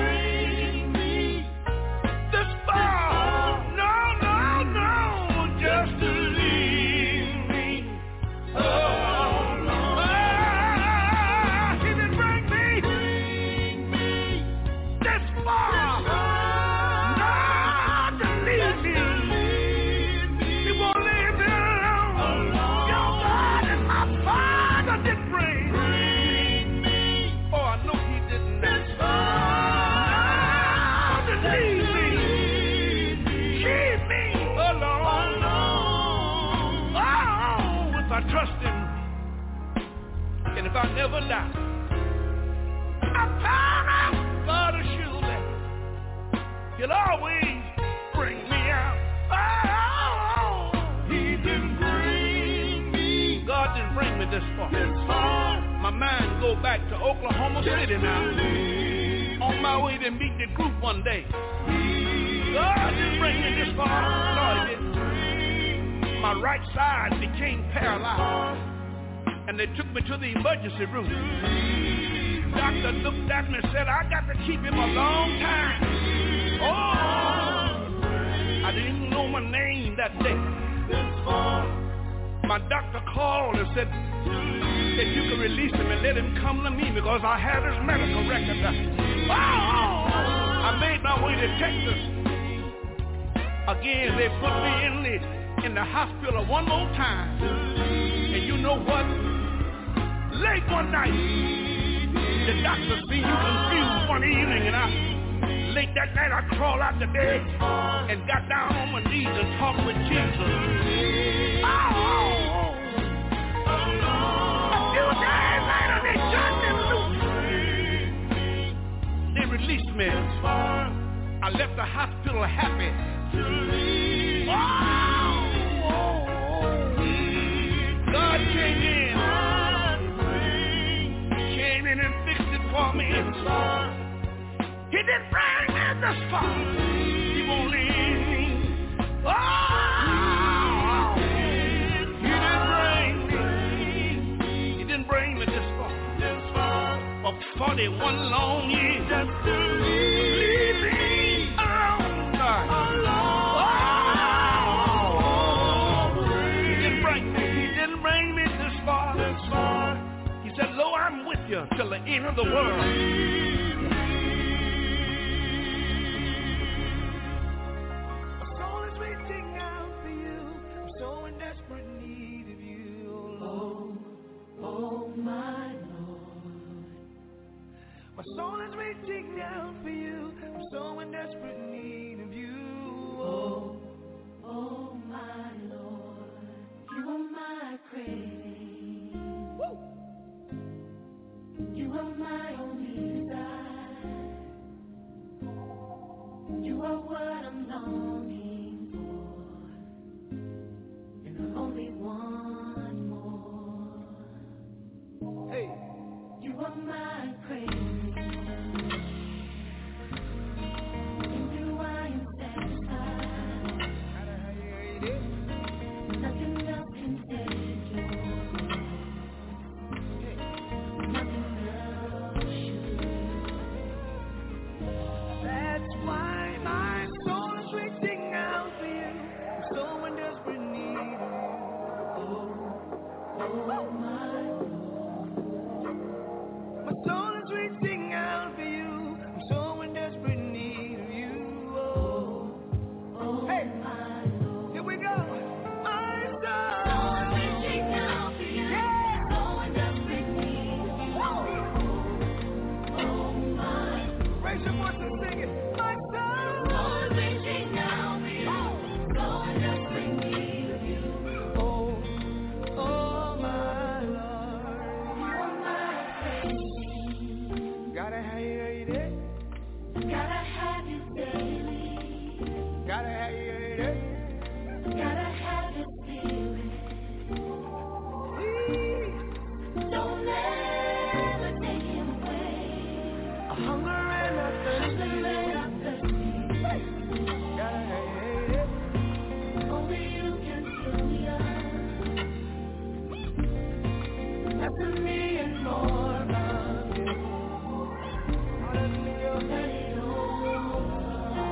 this far. No, just to leave me. Oh, He didn't bring me this far. No, to leave me. He won't leave me alone. far. My mind go back to Oklahoma City now. On my way to meet the group one day. God didn't bring me this far. Lord, it didn't. My right side became paralyzed. And they took me to the emergency room. Doctor looked at me and said, I got to keep him a long time. Oh, I didn't even know my name that day. My doctor called and said, if you could release him and let him come to me because I had his medical record. I made my way to Texas. Again, they put me in the hospital one more time. And you know what? Late one night, the doctor seen you confused one evening, and late that night I crawled out the bed and got down on my knees and talked with Jesus. A few days later, they turned me loose. They released me. I left the hospital happy. God came in and fixed it for me. He didn't bring me this far. He won't leave me. He didn't bring me this far. For 41 long years. Just to leave me alone, God. He didn't bring me this far. He said, lo, I'm with you till the end of the world. My soul is reaching out for you. I'm so in desperate need of you. Oh my Lord. My soul is reaching out for you. I'm so in desperate need of you. Oh my Lord. You are my craving. Woo! You are my only desire. You are what I'm longing for, and I only want more. Hey, you are my craving. In you I am satisfied. Nothing else can take you. Nothing. That's why my soul is reaching out for you. I'm so in desperate need of you. Oh my Lord. My soul is reaching out for you. I'm so in desperate need of you. Hey, my Lord. Here we go. My soul is reaching out for you. Yeah. So in desperate need of you. Oh my. Raise your voice and sing it. My soul is reaching out for you. So in desperate need of you. Oh my Lord. You are my craving. Gotta have you every day. Gotta have you daily. Gotta have you every day. Gotta have your spirit. Don't ever take him away. A hunger and a thirst. Gotta have you. Only you can fill me up. After me and more of you. Hallelujah. Let it over.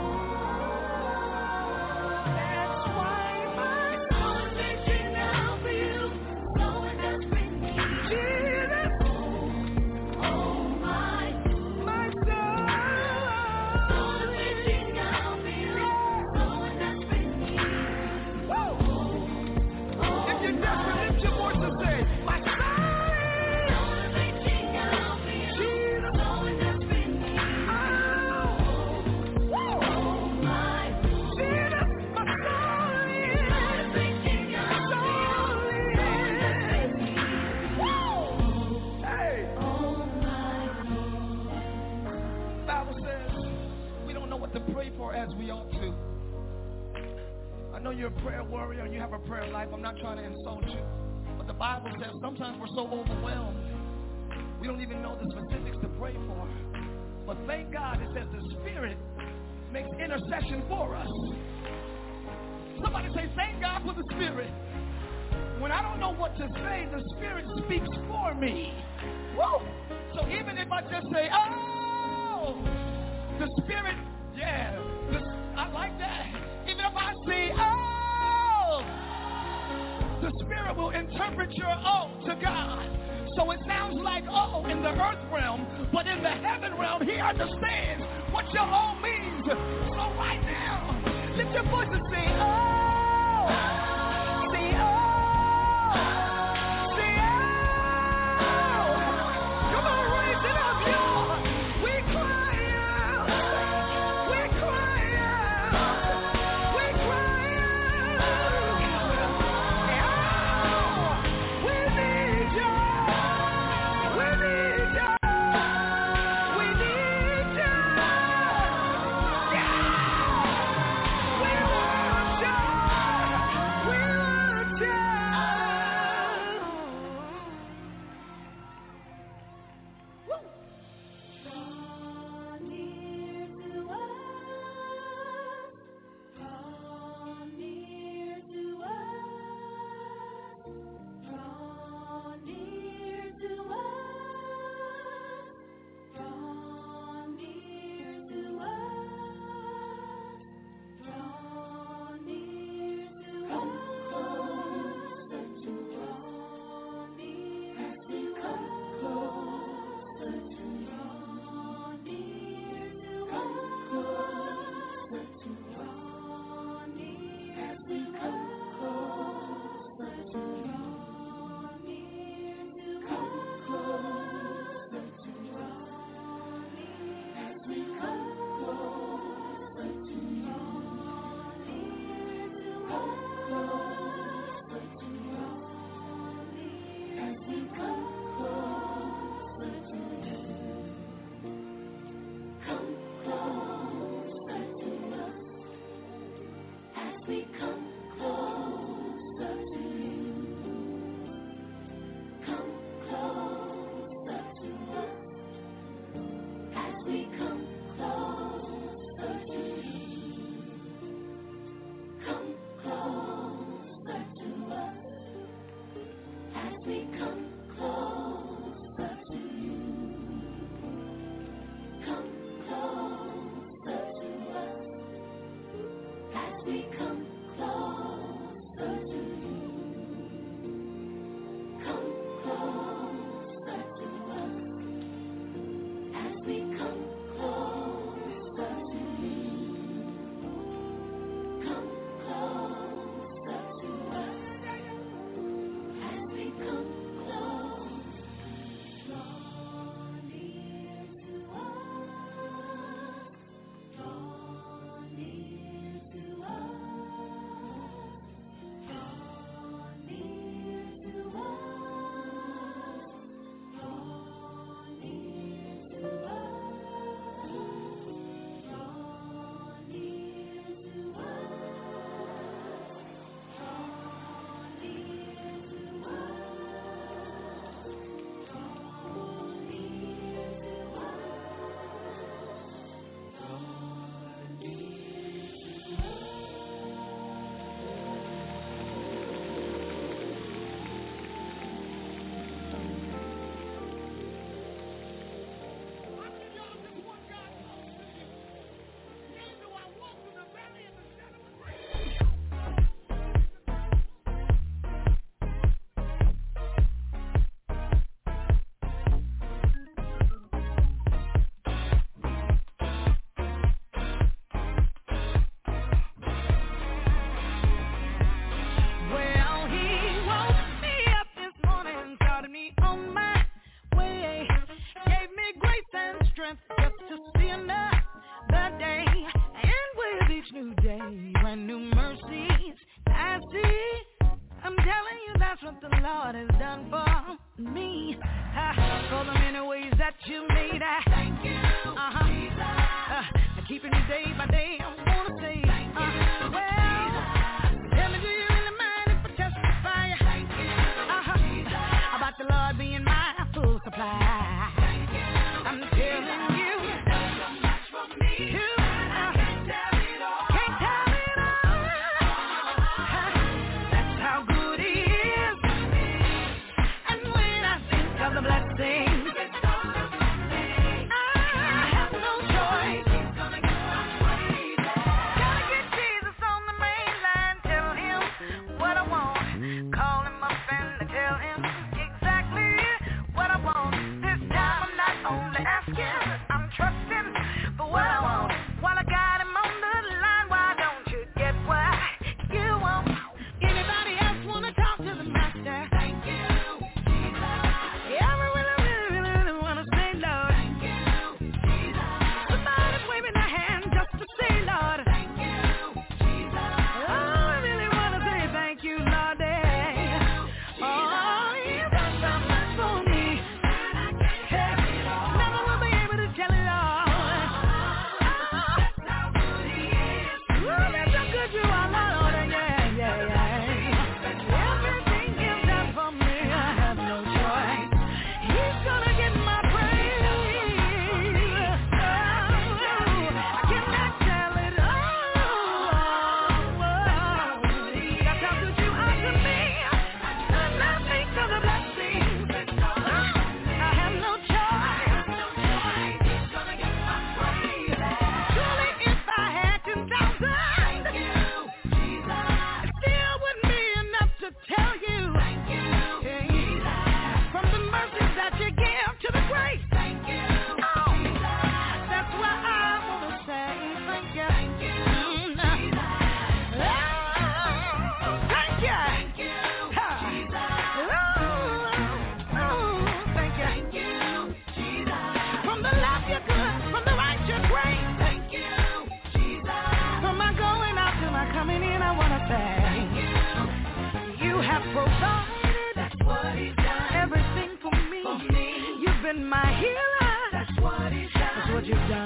That's why my soul is reaching out for you. So in desperate need. Jesus. Oh my soul. Soul is reaching out for you. So in desperate need. Woo! If you're desperate, lift your voice and say, my soul is reaching out for you. Jesus. So in desperate need. Oh. Woo! My Jesus, my soul is reaching out for you. So in desperate need. Woo! Hey. Oh my Lord. Bible says we don't know what to pray for as we ought to. I know you're a prayer warrior and you have a prayer life. I'm not trying to insult you. But the Bible says sometimes we're so overwhelmed, we don't even know the specifics to pray for. But thank God it says the Spirit makes intercession for us. Somebody say, thank God for the Spirit. When I don't know what to say, the Spirit speaks for me. Woo! So even if I just say, oh, the Spirit, yeah, I like that. Even if I say, oh, the Spirit will interpret your oh to God. So it sounds like oh in the earth realm, but in the heaven realm, he understands what your oh means. So right now, lift your voice and say, oh, say oh.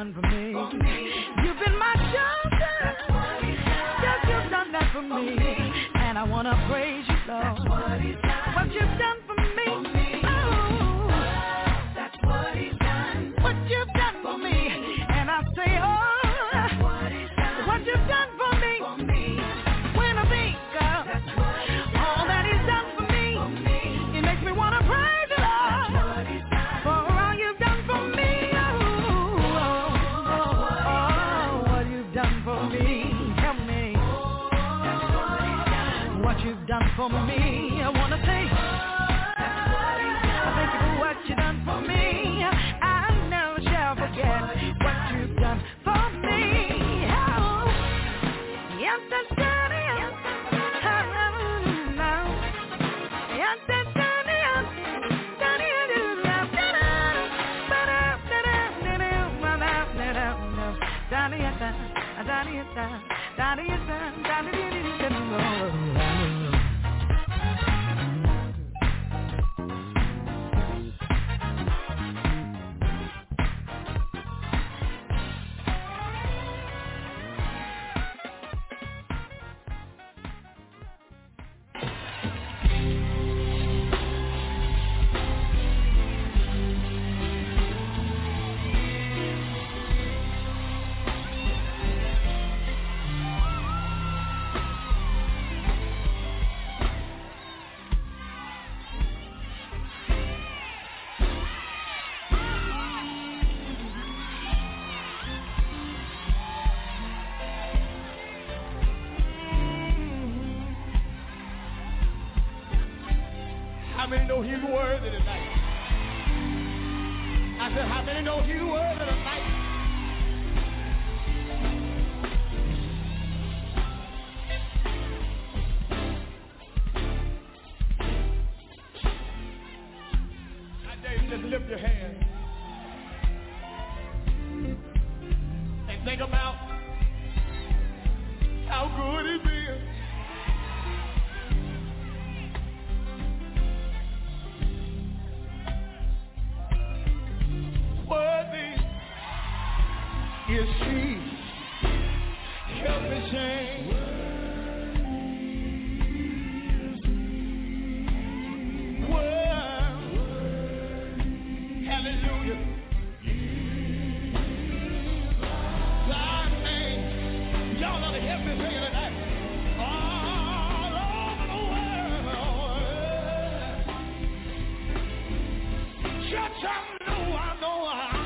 done for me. You've been my shelter. Yes, you've done that for me. And I want to praise you, Lord. What you've done for me. Oh, that's what he's done. What you've done for me. And I say, oh, what you've done for me. When I think of all that he's done for me, it makes me want to praise you, Lord, for all you've done for me. Oh, what you've done for me. Help me. What you've done for me. I want to say, I thank you for what you've done for me. I never shall forget what you've done for me. Oh, yes, that's it. How many know he's worthy tonight? I said, how many know he's worthy tonight? I dare you just lift your hand and think about how good he's been. Worthy is she. Help me sing. Hallelujah. God name. Y'all ought to help me sing it tonight. All over the world. Church, I know.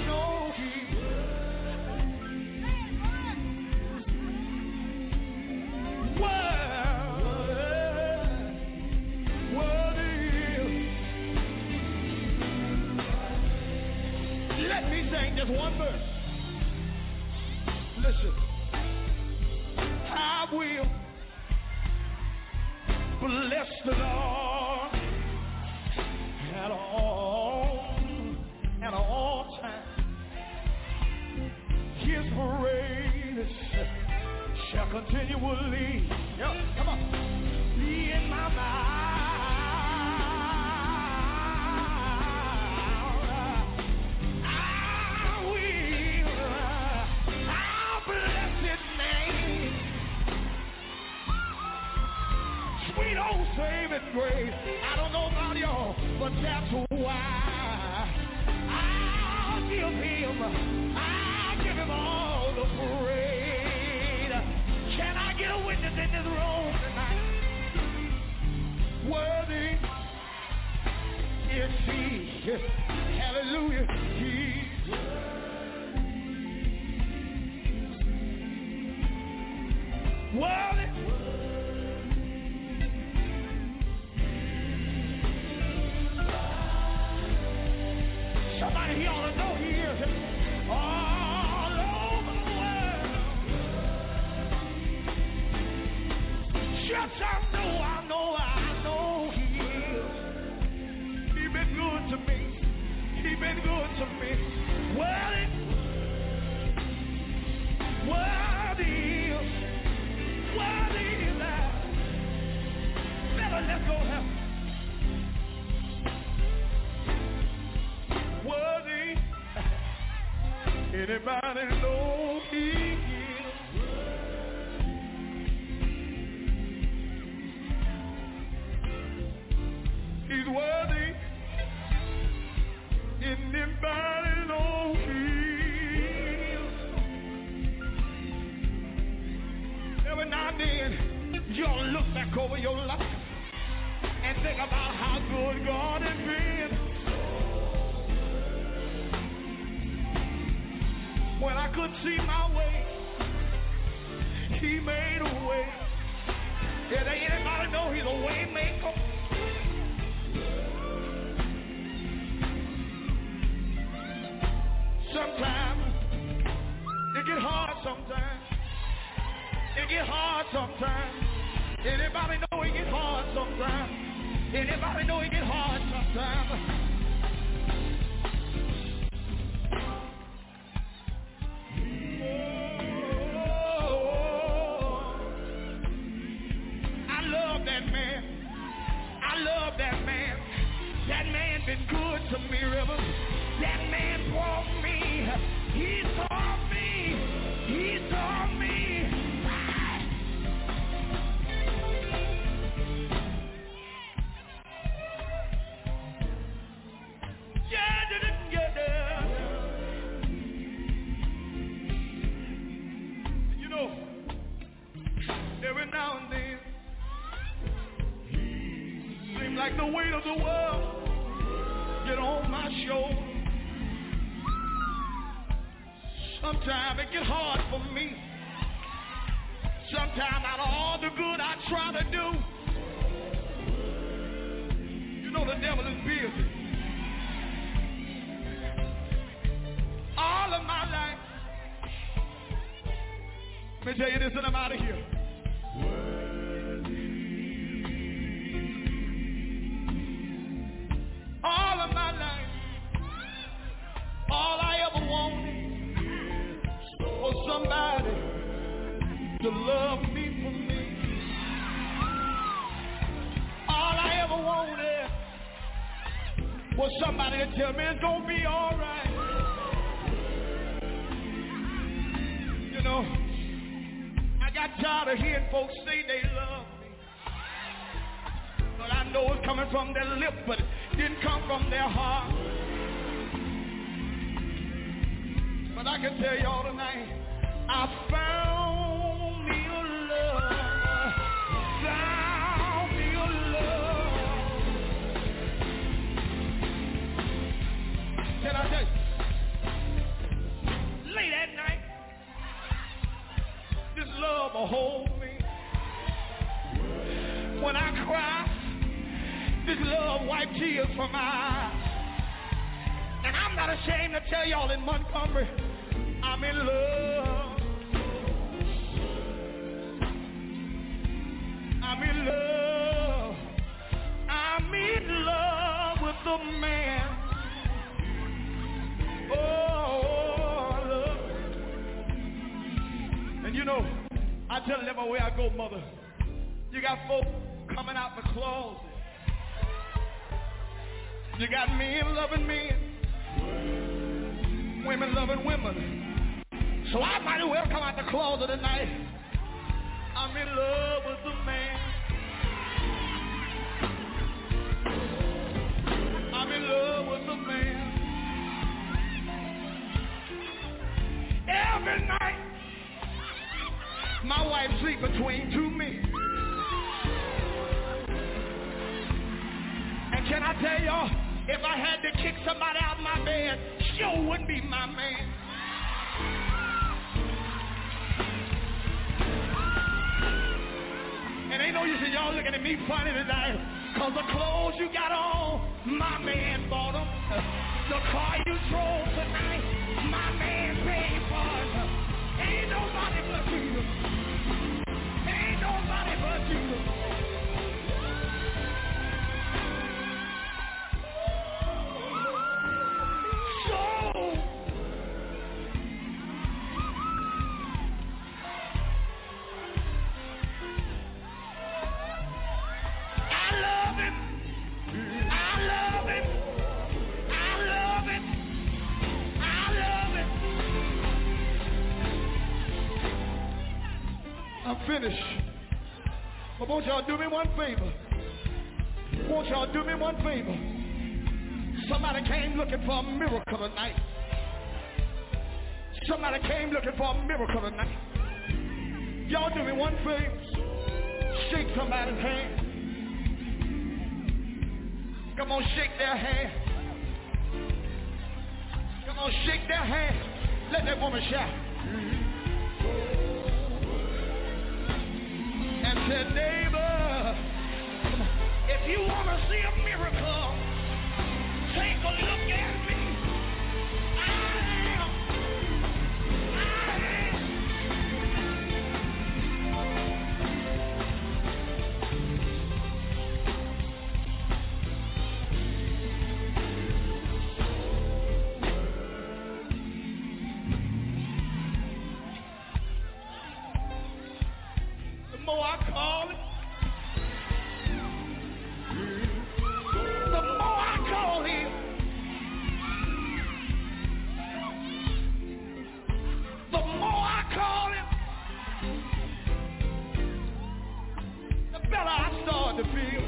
Let me sing just one verse. Listen. I will bless the Lord at all times. His praise shall continually, come on, be in my mouth. I'll bless his name. Sweet old saving grace. I don't know about y'all, but that's why I'll give him all the praise. Can I get a witness in this room tonight? Worthy is he. Hallelujah. He's worthy. Somebody here ought to know he is all over the world. Just I know he is. He's been good to me. He's been good to me. Worthy is that. Better let's go help. Worthy Anybody know he is? He's worthy. Anybody know he is? Every now and then, you ought to look back over your life and think about how good God has been. When I couldn't see my way, he made a way. Yeah, anybody know he's a way maker? Sometimes it get hard sometimes. It get hard sometimes. Anybody know it get hard sometimes? Anybody know it get hard sometimes? Been good to me, Rivers. That man brought me. He taught me. He taught me. Yeah, didn't get there. You know, every now and then, seems like the weight of the world get on my shoulder. Sometimes it get hard for me. Sometimes out of all the good I try to do, you know the devil is busy. All of my life. Let me tell you this and I'm out of here. All of my life, all I ever wanted was somebody to love me for me. All I ever wanted was somebody to tell me it's gonna be all right. You know, I got tired of hearing folks say they love me, but I know it's coming from their lip, but didn't come from their heart. But I can tell y'all tonight, I found me a love. Found me a love. Can I tell you? Late at night, this love will hold me. When I cry, this love wipe tears from my eyes. And I'm not ashamed to tell y'all in Montgomery, I'm in love. I'm in love. I'm in love with the man. Oh, I love. And you know, I tell them everywhere I go, mother, you got folk coming out the closet. You got men loving men, women loving women. So I might as well come out the closet tonight. I'm in love with the man. I'm in love with the man. Every night, my wife sleep between two men. And can I tell y'all, if I had to kick somebody out of my bed, sure wouldn't be my man. And ain't no use in y'all looking at me funny tonight, cause the clothes you got on, my man bought them. The car you drove tonight, my man paid for it. Ain't nobody but you. Ain't nobody but you. I I'm finished. But won't y'all do me one favor? Won't y'all do me one favor? Somebody came looking for a miracle tonight. Somebody came looking for a miracle tonight. Y'all do me one favor. Shake somebody's hand. Come on, shake their hand. Come on, shake their hand. Let that woman shout. And say, neighbor, if you want to see a miracle, take a look at me. The more I call it, the more I call him. The more I call him, the better I start to feel.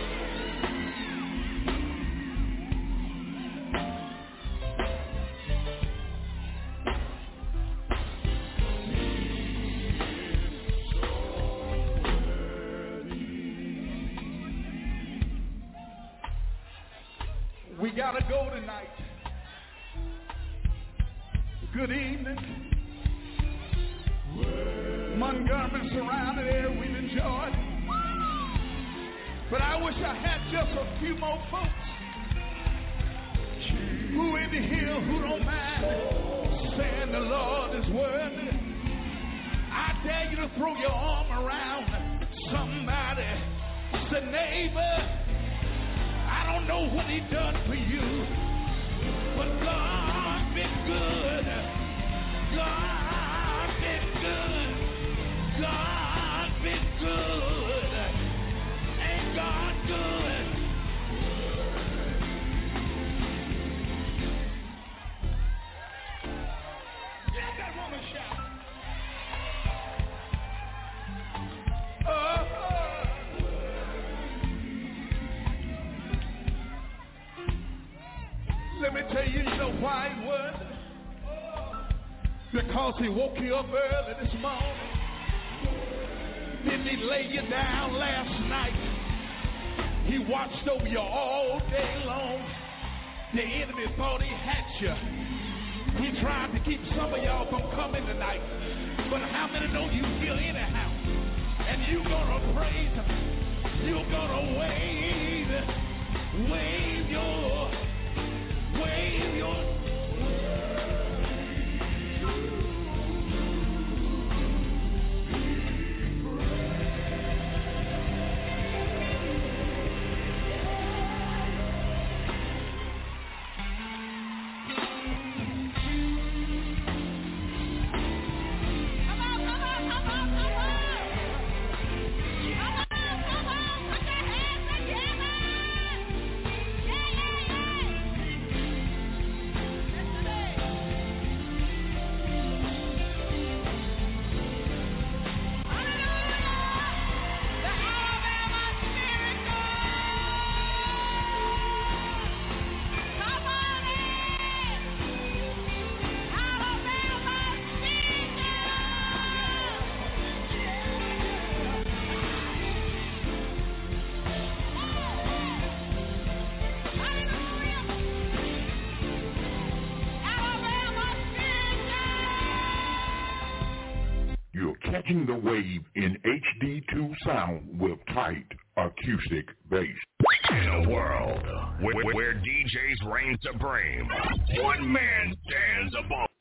We gotta go tonight. Good evening. Montgomery surrounded area, we've enjoyed. But I wish I had just a few more folks who in the hill, who don't mind saying the Lord is worthy. I dare you to throw your arm around somebody. Say, neighbor, I don't know what he done for you, but God been good. God been good. God been good. Ain't God good? Let that woman shout. Let me tell you, you know why he was? Because he woke you up early this morning. Didn't he lay you down last night? He watched over you all day long. The enemy thought he had you. He tried to keep some of y'all from coming tonight. But how many know you here anyhow? And you gonna praise him. You gonna wave your Catching the wave in HD2 sound with tight acoustic bass. In a world where DJs reign supreme, one man stands above.